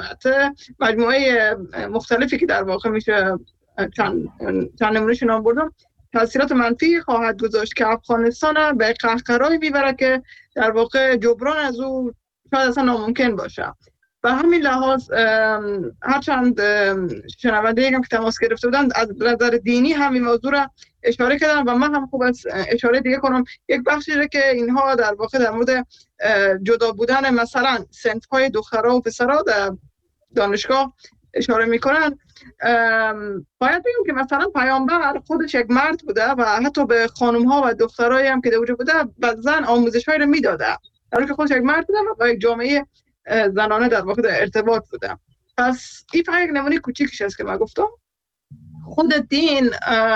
مجموعه مختلفی که در واقع میشه چند نمونهش نام بردم، تاثیرات منفی خواهد گذاشت که افغانستان به قهقرایی میبره که در واقع جبران از او شاید اصلا ناممکن باشه. به همین لحاظ هرچند شنونده هم که تماس گرفته بودن از نظر دینی هم این موضوع را اشاره کردن و من هم خوب از اشاره دیگه کنم. یک بخشی را که اینها در واقع در مورد جدا بودن مثلا صنف‌های دخترها و پسرها در دانشگاه اشاره میکنن، باید بگیم که مثلا پیامبر خودش یک مرد بوده و حتی به خانم‌ها و دخترایی هم که در وجود بوده بعضن آموزش‌هایی را میداده، در حالی که خودش یک مرد بوده و با یک جامعه زنانه در واقع در ارتباط بوده. پس این فقط یک نمونه کوچیکش است که من گفتم. خود دین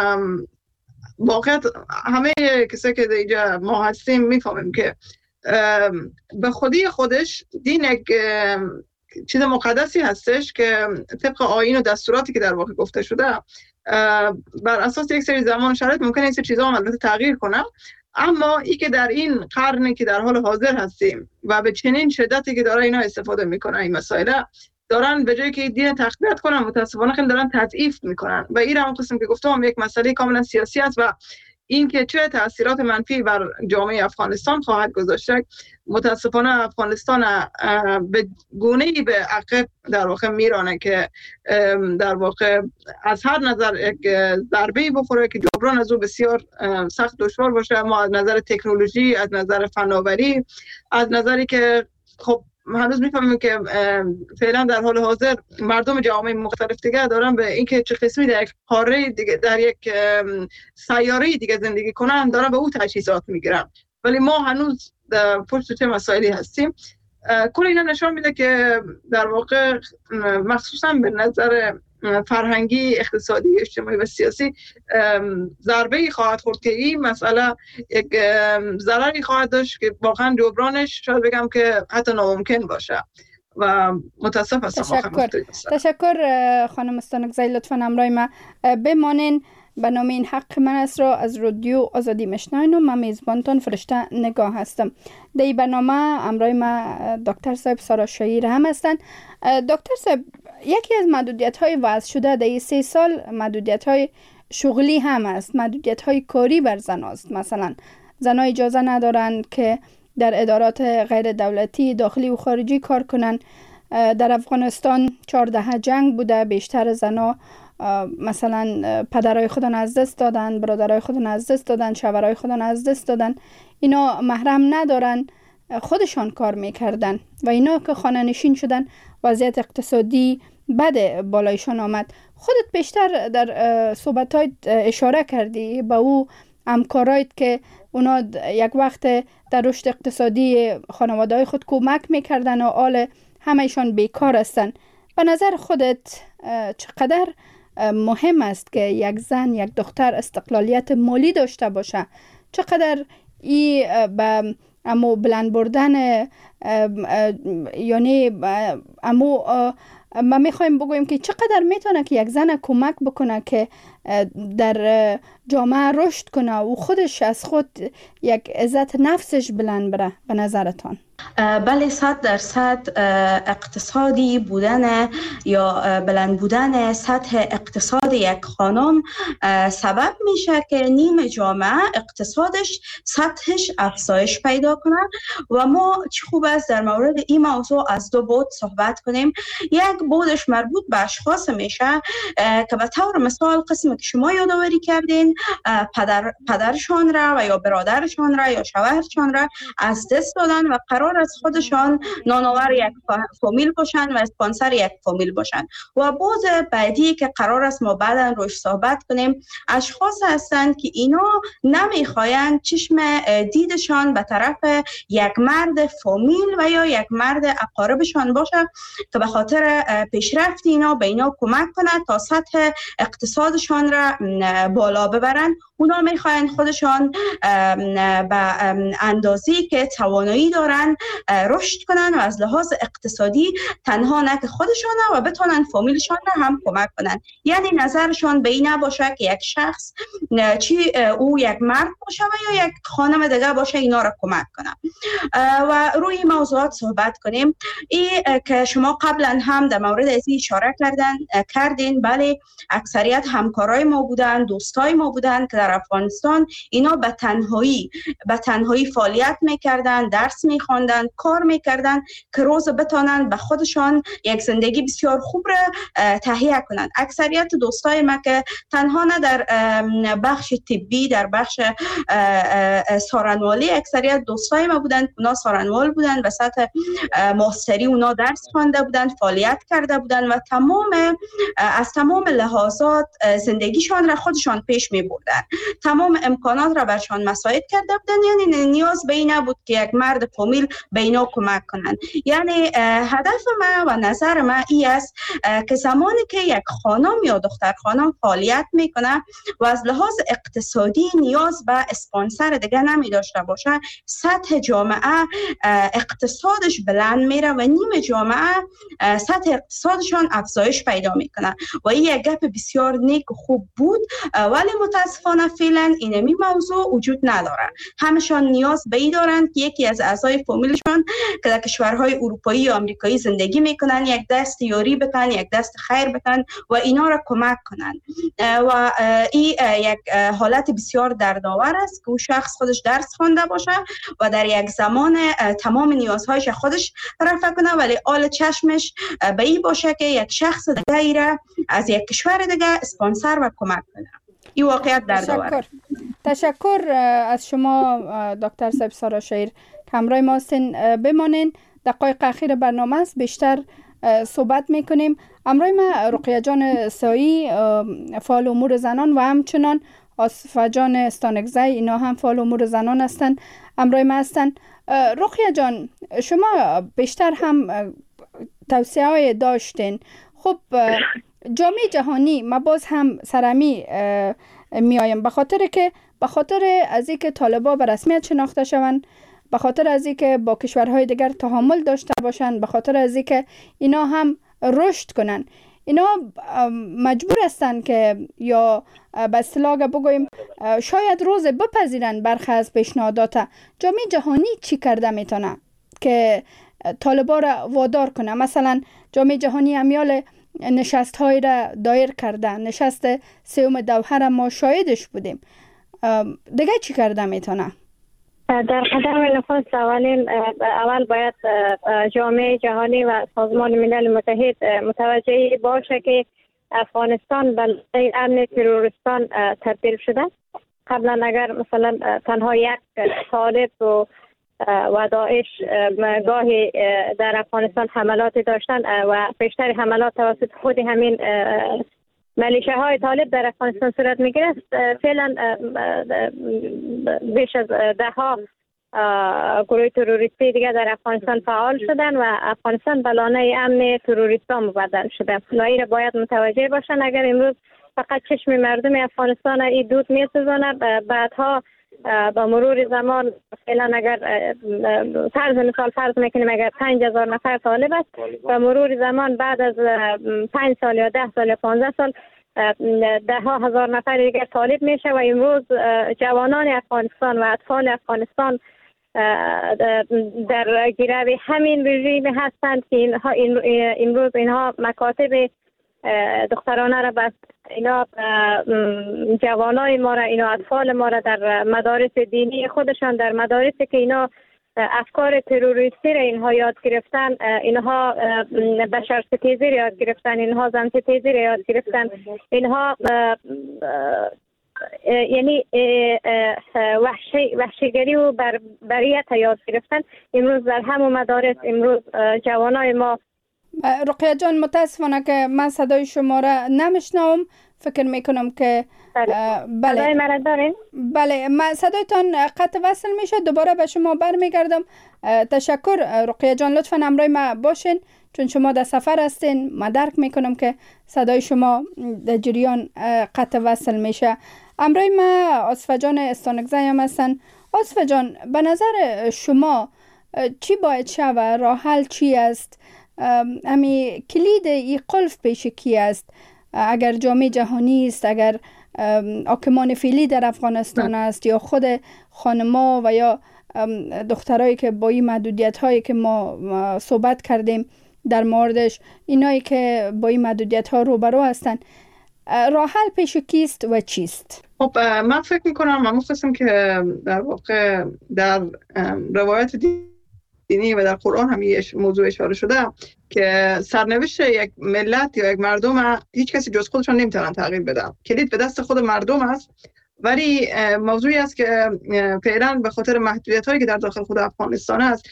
واقعا همه کسایی که اینجا ما هستیم میفهمیم که به خودی خودش دین یک چیز مقدسی هستش که طبق آیین و دستوراتی که در واقع گفته شده بر اساس یک سری زمان شرایط ممکنه این سری چیزا هم البته تغییر کنه، اما ای که در این قرنی که در حال حاضر هستیم و به چنین شدتی که داره اینا استفاده میکنن این مسائل دارن به جایی که دین تقویت کنن متاسفانه خیلی دارن تضعیف میکنن و این هم قسم که گفتم یک مسئله کاملا سیاسی است و این که چه تاثیرات منفی بر جامعه افغانستان خواهد گذاشت. متاسفانه افغانستان به گونه‌ای به عقب در واقع میرانه که در واقع از هر نظر یک ضربه‌ای بخوره که جبران از او بسیار سخت دشوار باشه. ما از نظر تکنولوژی، از نظر فناوری، از نظری که خب هنوز میفهمیم که فعلا در حال حاضر مردم جوامع مختلف دیگه دارن به اینکه چه قسمی در یک قاره دیگه در یک سیاره دیگه زندگی کنن دارن به او تجهیزات میگیرن، ولی ما هنوز در پشت چه مسائلی هستیم. کل اینا نشان میده که در واقع مخصوصا به نظر فرهنگی، اقتصادی، اجتماعی و سیاسی ضربه‌ای خواهد خورد که این مسئله یک ضرری خواهد داشت که واقعا جبرانش شاید بگم که حتی ناممکن باشه و متاسف هستم. تشکر خانم استانکزی، لطفاً همراه ما بمانین. برنامه این حق من است را از رادیو آزادی میشنوین و من میزبانتان فرشته نگاه هستم. در این برنامه همراه ما دکتر صاحب سارا شهیر هم هستند. دکتر صاحب، یکی از محدودیت های وضع شده در 3 سال محدودیت های شغلی هم است، محدودیت های کاری بر زن است. مثلا زنها اجازه ندارند که در ادارات غیر دولتی داخلی و خارجی کار کنند. در افغانستان 14 جنگ بوده، بیشتر زنها مثلا پدرای خودن از دست دادن، برادرای خودن از دست دادن، شوهرای خودن از دست دادن. اینا محرم ندارن، خودشان کار میکردن و اینا که خانه نشین شدن وضعیت اقتصادی بد بالایشان آمد. خودت بیشتر در صحبتات اشاره کردی به او همکارایت که اونا یک وقت در رشد اقتصادی خانواده‌های خود کمک میکردن و حال همه‌شان بیکار هستن. به نظر خودت چقدر مهم است که یک زن، یک دختر استقلالیت مالی داشته باشه؟ چقدر ای به امو بلند بردن یعنی امو ما میخوایم بگوییم که چقدر میتونه که یک زن کمک بکنه که در جامعه رشد کنه و خودش از خود یک عزت نفسش بلند بره به نظرتان؟ بله 100% اقتصادی بودن یا بلند بودن سطح اقتصاد یک خانم سبب میشه که نیم جامعه اقتصادش سطحش افزایش پیدا کنه. و ما چه خوب است در مورد این موضوع از دو بود صحبت کنیم. یک بودش مربوط به اشخاص میشه که به طور مثال قسمی که شما یادآوری کردین پدرشان را و یا برادرشان را یا شوهرشان را از دست دادن و قرار از خودشان نانآور یک فامیل باشن و اسپانسر یک فامیل باشن. و بود بعدی که قرار است ما بعدا روش صحبت کنیم اشخاص هستند که اینا نمیخواین چشم دیدشان به طرف یک مرد فامیل و یا یک مرد اقاربشان باشه که به خاطر پیشرفت اینا به اینا کمک کنه تا سطح اقتصادشان را بالا ببرن. اونا میخواین خودشان به اندازه‌ای که توانایی دارن رشد کنن و از لحاظ اقتصادی تنها نه که خودشان و بتونن فامیلشان را هم کمک کنن. یعنی نظرشان به این نباشه که یک شخص چی او یک مرد باشه و یا یک خانم دیگه باشه اینا را کمک کنه. و روی موضوعات صحبت کنیم. این که شما قبلا هم در مورد از اشاره کردین بله اکثریت همکارای ما بودن، دوستای ما بودن که در افغانستان اینا به تنهایی فعالیت میکردن، درس میخواندن، کار میکردن که روز بتانن به خودشان یک زندگی بسیار خوب را تهیه کنن. اکثریت دوستای ما که تنها نه در بخش طبی، در بخش سارنوالی اکثریت دوستای ما بودن، اونا سارنوال بودن و سطح ماستری اونا درس خوانده بودن، فعالیت کرده بودن و از تمام لحاظات زندگیشان را خودشان پیش می بردن. تمام امکانات را برشان مساعد کرده بودن. یعنی نیاز به این نبود که یک مرد فامیل به اینا کمک کنن. یعنی هدف ما و نظر ما این است که زمانی که یک خانم یا دختر خانم فعالیت میکنه و از لحاظ اقتصادی نیاز به اسپانسر دیگه نمی داشته باشه، سطح جامعه اقتصادش بلند میره و نیم جامعه سطح اقتصادشان افزایش پیدا میکنه. و این یک گپ بسیار نیک و خوب بود، ولی متاسفانه فعلا اینمی موضوع وجود نداره. همشان نیاز به این دارند که یکی از اعضای فامیلشان که در کشورهای اروپایی و آمریکایی زندگی میکنن یک دست یاری بتن، یک دست خیر بتن و اینا را کمک کنن. و این یک حالت بسیار دردآور است که او شخص خودش درس خوانده باشه و در یک زمان تمام نیازهایش خودش رفع کنه، ولی آل چشمش به این باشه که یک شخص دیگه را از یک کشور دیگه اسپانسر و کمک کنه. این واقعیت دردآور. تشکر از شما دکتر صاحب سارا شهیر که همراه ما هستین. بمانین، دقایق اخیر برنامه است، بیشتر صحبت میکنیم. همراه ما رقیه جان سایی فعال امور زنان و همچنان آصفه جان استانکزی اینا هم فعال امور زنان هستن، همراه ما هستن. رقیه جان، شما بیشتر هم توصیه های داشتین. خب جامعه جهانی ما باز هم سرمی میایم به خاطر از اینکه طالبا به رسمیت شناخته شوند، به خاطر از اینکه با کشورهای دیگر تعامل داشته باشند، به خاطر از اینکه اینا هم رشد کنن، اینا مجبور هستند که یا به اصطلاح بگوییم شاید روز بپذیرن برخی از پیشنهادات. جامعه جهانی چی کرده میتونه که طالبا را وادار کنه؟ مثلا جامعه جهانی امیال نشست های را دایر کرده. نشست سوم دوحه ما شاهدش بودیم. دیگه چی کرده میتونه؟ در قدم نخست اول باید جامعه جهانی و سازمان ملل متحد متوجه باشه که افغانستان به امن تروریستان تبدیل شده. قبلا اگر مثلا تنها یک طالب و داعش گاهی در افغانستان حملات داشتن و بیشتر حملات توسط خود همین ملیشه های طالب در افغانستان صورت میگیره، فعلا بیش از 10 گروه تروریستی دیگه در افغانستان فعال شدن و افغانستان به لانه امن تروریستان مبدل شده. این را باید متوجه باشن. اگر امروز فقط چشم مردم افغانستان این دود میسوزونه، بعدها با مرور زمان فعلا اگر فرض میکنیم اگر 5000 نفر طالب است، با مرور زمان بعد از 5 سال یا 10 سال یا 15 سال 10,000 نفر دیگر طالب میشه و امروز جوانان افغانستان و اطفال افغانستان در گیرو همین رژیم هستند که امروز اینها مکاتب دخترانه را بس، اینا جوانای ما را، اینا اطفال ما را در مدارس دینی خودشان، در مدارسی که اینا افکار تروریستی را اینها یاد گرفتن، اینها بشرستیزی را یاد گرفتن، اینها زنستیزی را یاد گرفتن، اینها یعنی وحشیگری و بربریت یاد گرفتن. امروز در همون مدارس امروز جوانای ما. رقیه جان متاسفانه که من صدای شما را نمیشنوم. فکر میکنم که صدای مرا دارین؟ بله، من صدایتان قطع وصل میشه. دوباره به شما برمیگردم. تشکر رقیه جان، لطفا همراه ما باشین چون شما در سفر هستین. من درک میکنم که صدای شما در جریان قطع وصل میشه. همراه ما آصفه جان استانکزی هم هستن. آصفه جان، به نظر شما چی باید شود؟ راه حل چی است؟ امی کلید ای قلف پیش کی است؟ اگر جامعه جهانی است، اگر حاکمان فعلی در افغانستان است، یا خود خانما و یا دخترایی که با این محدودیت هایی که ما صحبت کردیم در موردش، اینایی که با این محدودیت ها روبرو هستند، راه حل پیش کیست و چیست؟ خب من فکر میکنم من مختصم که در واقع در روایت دینی و در قرآن هم یک موضوع اشاره شده که سرنوشت یک ملت یا یک مردم هیچ کسی جز خودشان نمیتونن تغییر بدن. کلید به دست خود مردم است، ولی موضوعی است که فعلا به خاطر محدودیت‌هایی که در داخل خود افغانستان است،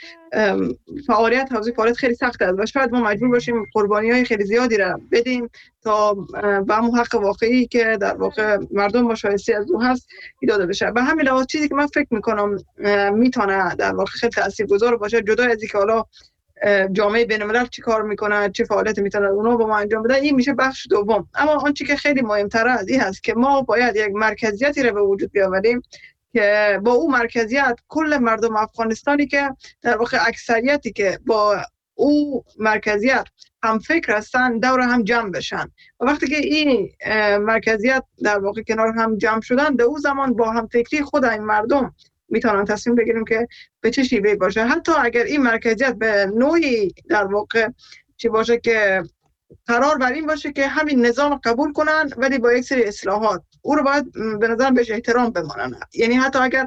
فعالیت حوزه فعالیت خیلی سخت است و شاید ما مجبور باشیم قربانی‌های خیلی زیادی را بدیم تا به همون حق واقعی که در واقع مردم با شایسته از او هست داده بشه. به همین لحاظ چیزی که من فکر می‌کنم میتونه در واقع خیلی تاثیرگذار باشه، جدای از اینکه حالا جامعه بین‌الملل چی کار میکنه، چه فعالیت میتونه اونا با ما انجام بده، این میشه بخش دوم. اما آنچه که خیلی مهمتر از این هست که ما باید یک مرکزیتی رو به وجود بیاوریم که با او مرکزیت کل مردم افغانستانی که در واقع اکثریتی که با او مرکزیت هم فکر هستن دور هم جمع بشن و وقتی که این مرکزیت در واقع کنار هم جمع شدن، در او زمان با هم فکری خود این مردم میتونن تصمیم بگیریم که به چه شیوهی باشه. حتی اگر این مرکزیت به نوعی در واقع چی باشه که قرار بر این باشه که همین نظام قبول کنن ولی با یک سری اصلاحات، او رو باید به نظر بهش احترام بمانن. یعنی حتی اگر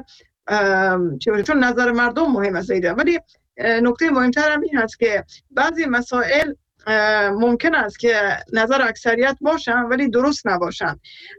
چی باشه، چون نظر مردم مهم است ایده، ولی نکته مهمتر هم این هست که بعضی مسائل ممکن است که نظر اکثریت باشن ولی درست نباشن.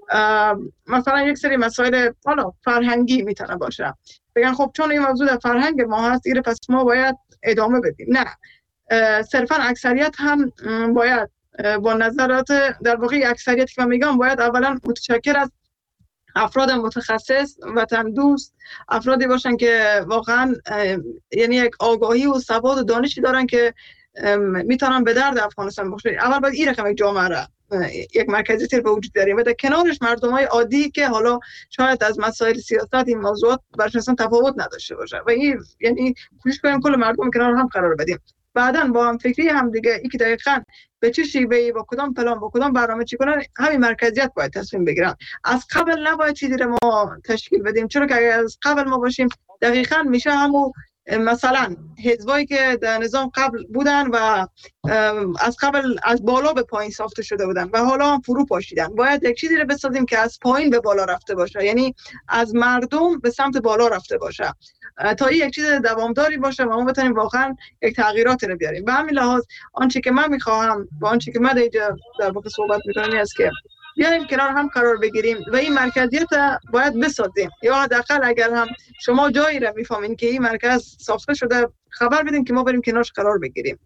مثلا یک سری مسائل حالا فرهنگی میتونه باشه، بگن خب چون این موضوع در فرهنگ ما هست ایره پس ما باید ادامه بدیم. نه، صرفا اکثریت هم باید با نظرات در واقع اکثریت که من میگم باید اولا متشکل از افراد متخصص، وطن دوست، افرادی باشن که واقعا یعنی یک آگاهی و سواد و دانشی دارن که میتونن به درد افغانستان بخشن. اول باید این رقم یک جامعه را یک مرکزیت به وجود بیاریم و در کنارش مردمای عادی که حالا شاید از مسائل سیاست این موضوعات برشون تفاوت نداشته باشه و این یعنی کوشش کنیم کل مردم کنار هم قرار بدیم. بعداً با هم فکری هم دیگه ای که دقیقاً به چه شیوهی با کدام پلان با کدام برنامه چی کنن، همین مرکزیت باید تصمیم بگیرن. از قبل نباید چیزی رو ما تشکیل بدیم، چرا که اگر از قبل ما باشیم دقیقاً میشه همون مثلا حزبایی که در نظام قبل بودن و از قبل از بالا به پایین ساخته شده بودن و حالا هم فرو پاشیدن، باید یک چیزی رو بسازیم که از پایین به بالا رفته باشه، یعنی از مردم به سمت بالا رفته باشه تا یک چیز دوامداری باشه و ما بتونیم واقعا یک تغییراتی رو بیاریم. به همین لحاظ آنچه که من میخواهم و آنچه که من اینجا در واقع صحبت میکنم است که بیایم کنار هم قرار بگیریم و این مرکزیت باید بسازیم، یا حداقل اگر هم شما جایی را میفهمین که این مرکز ساخته شده خبر بدین که ما بریم کنارش قرار بگیریم.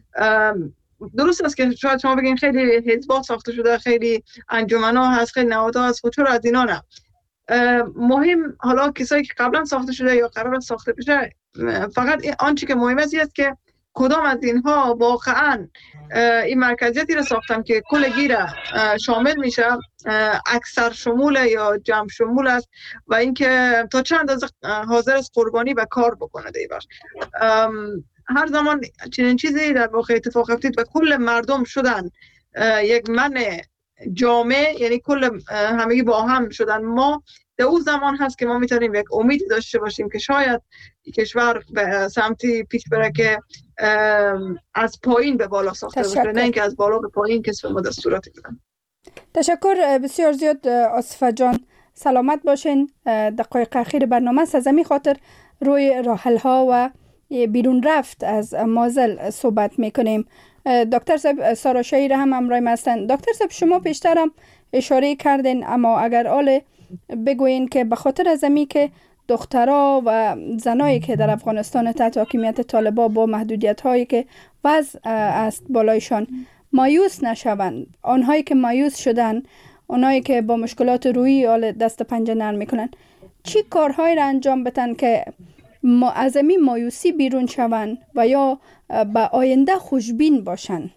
درست است که شاید شما بگین خیلی حزبات ساخته شده، خیلی انجمن‌ها هست، خیلی نهادها هست، خود چرا از اینا نه؟ مهم حالا کسایی که قبلا ساخته شده یا قرار ساخته بشه، فقط آنچه که مهم است که کدام از اینها واقعا این مرکزیتی رو ساختن که کلگی را شامل میشه، اکثر شمول یا جمع شمول است و اینکه تا چند اندازه حاضر است قربانی و کار بکنه دیگر. هر زمان چنین چیزی در واقع اتفاق افتید و کل مردم شدن یک من جامع، یعنی کل همگی با هم شدن، ما در اون زمان هست که ما میتونیم یک امید داشته باشیم که شاید کشور به سمتی پیش بره که از پایین به بالا ساخته بشه، نه اینکه از بالا به پایین کسب ما دستوراتی بدن. تشکر بسیار زیاد آصفه جان، سلامت باشین. دقایق اخیر برنامه سزمی خاطر روی راحل‌ها و بیرون رفت از مازل صحبت میکنیم. دکتر صاحب سارا شهیر هم همراه ما هستند. دکتر صاحب شما پیشتر هم اشاره کردین، اما اگر آله بگوین که به خاطر از امی که دخترها و زنایی که در افغانستان تحت حاکمیت طالبان با محدودیت هایی که وضع است بالایشان مایوس نشوند، آنهایی که مایوس شدن، آنهایی که با مشکلات روحی آل دست پنجه نرم میکنن، چی کارهایی را انجام بدن که از این مایوسی بیرون شوند و یا به آینده خوشبین باشند؟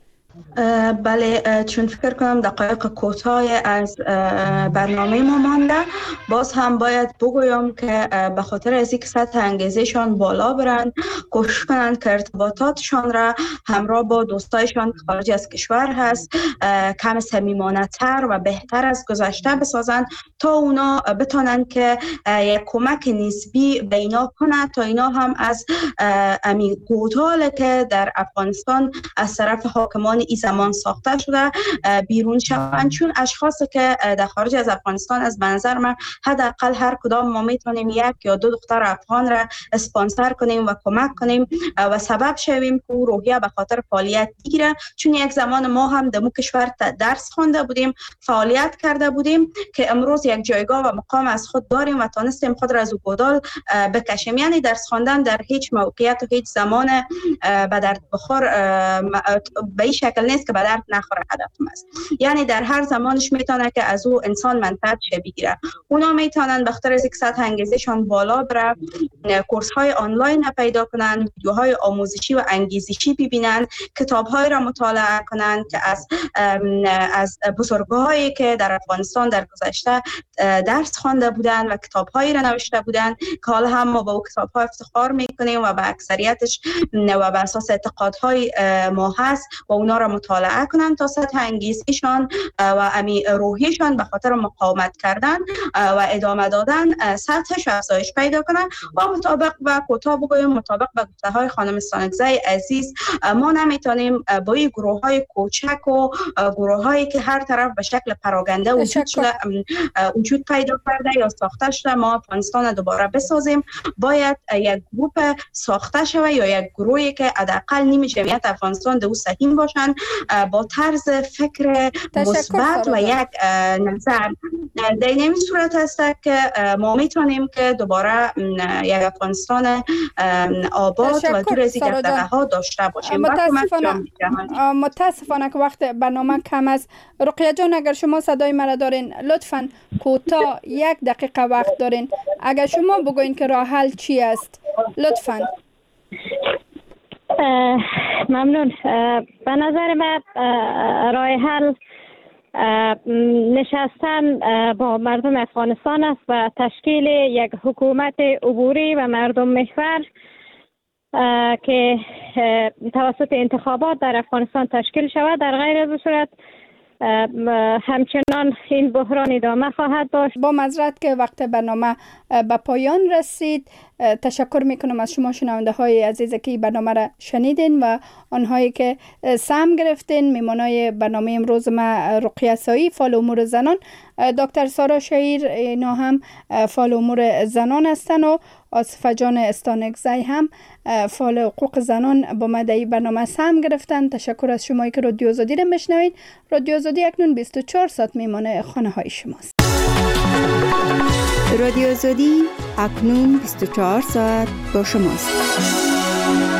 بله، چون فکر کنم دقایق کوتاه از برنامه ما مانده، باز هم باید بگویم که به خاطر از اینکه سطح انگیزشان بالا برند، کوشش کنند که ارتباطاتشان را همراه با دوستایشان خارج از کشور هست کم صمیمانه تر و بهتر از گذشته بسازند تا اونا بتونن که یک کمک نسبی به اینا کنند تا اینا هم از امی گودال که در افغانستان از طرف حاکمان این زمان ساخته شده بیرون شوند. چون اشخاصی که در خارج از افغانستان از منظر من حداقل هر کدام ما میتونیم یک یا دو دختر افغان را اسپانسر کنیم و کمک کنیم و سبب شویم که روحیه به خاطر فعالیت بگیره. چون یک زمان ما هم در کشور درس خوانده بودیم، فعالیت کرده بودیم که امروز یک جایگاه و مقام از خود داریم و تانستیم خود را از گودال بکشیم. یعنی درس خواندن در هیچ موقعیت و هیچ زمان به درد بخور به این شکل نیست که به درد نخوره هدفم است. یعنی در هر زمانش میتونه که از او انسان منفعت بگیره. اونا میتونن به خاطر از یک سطح انگیزششان بالا بره کورس های آنلاین پیدا کنن، ویدیوهای آموزشی و انگیزشی ببینن، کتاب های را مطالعه کنن که از بزرگایی که در افغانستان در گذشته درس خوانده بودن و کتاب هایی را نوشته بودن که حالا هم ما با او کتاب ها افتخار میکنیم و به اکثریتش و به اساس اعتقادهای ما هست و اونا را مطالعه کنن تا سطح انگیزششان و امی روحیشان به خاطر مقاومت کردن و ادامه دادن سطحش افزایش پیدا کنن. و مطابق و کوتاه بگویم مطابق به گفته های خانم سانکزی عزیز، ما نمیتونیم با این گروه های کوچک و گروه هایی که هر طرف به شکل پراگنده وجود پیدا کرده یا ساخته شده ما افغانستان دوباره بسازیم. باید یک گروه ساخته شود یا یک گروهی که حداقل نیم جمعیت افغانستان دو سهیم باشن با طرز فکر مثبت و یک نظر. در این صورت است که ما میتونیم که دوباره یک افغانستان آباد و دور از این دغدغه‌ها داشته باشیم. متاسفانه که وقت برنامه کم است. رقیه جان اگر شما صدای مرا دارین لطفاً کوتاه 1 دقیقه وقت دارین، اگر شما بگوین که راه حل چی است لطفاً. ممنون. به نظر من راه حل نشستن با مردم افغانستان است و تشکیل یک حکومت عبوری و مردم محور که توسط انتخابات در افغانستان تشکیل شود. در غیر از صورت همچنان این بحران ادامه خواهد داشت. با معذرت که وقت برنامه به پایان رسید، تشکر میکنم از شما شنونده های عزیز که برنامه را شنیدین و آنهایی که سهم گرفتین. میمانای برنامه امروز ما رقیه سایی فعال امور زنان، دکتر سارا شهیر اینا هم فعال امور زنان هستن و آصفه جان استانکزی هم فعال حقوق زنان با ما در این برنامه سهم گرفتن. تشکر از شمایی که رادیو آزادی را میشنوید. رادیو آزادی اکنون 24 ساعت میمانه خانه های شماست. رادیو آزادی اکنون 24 ساعت با شماست.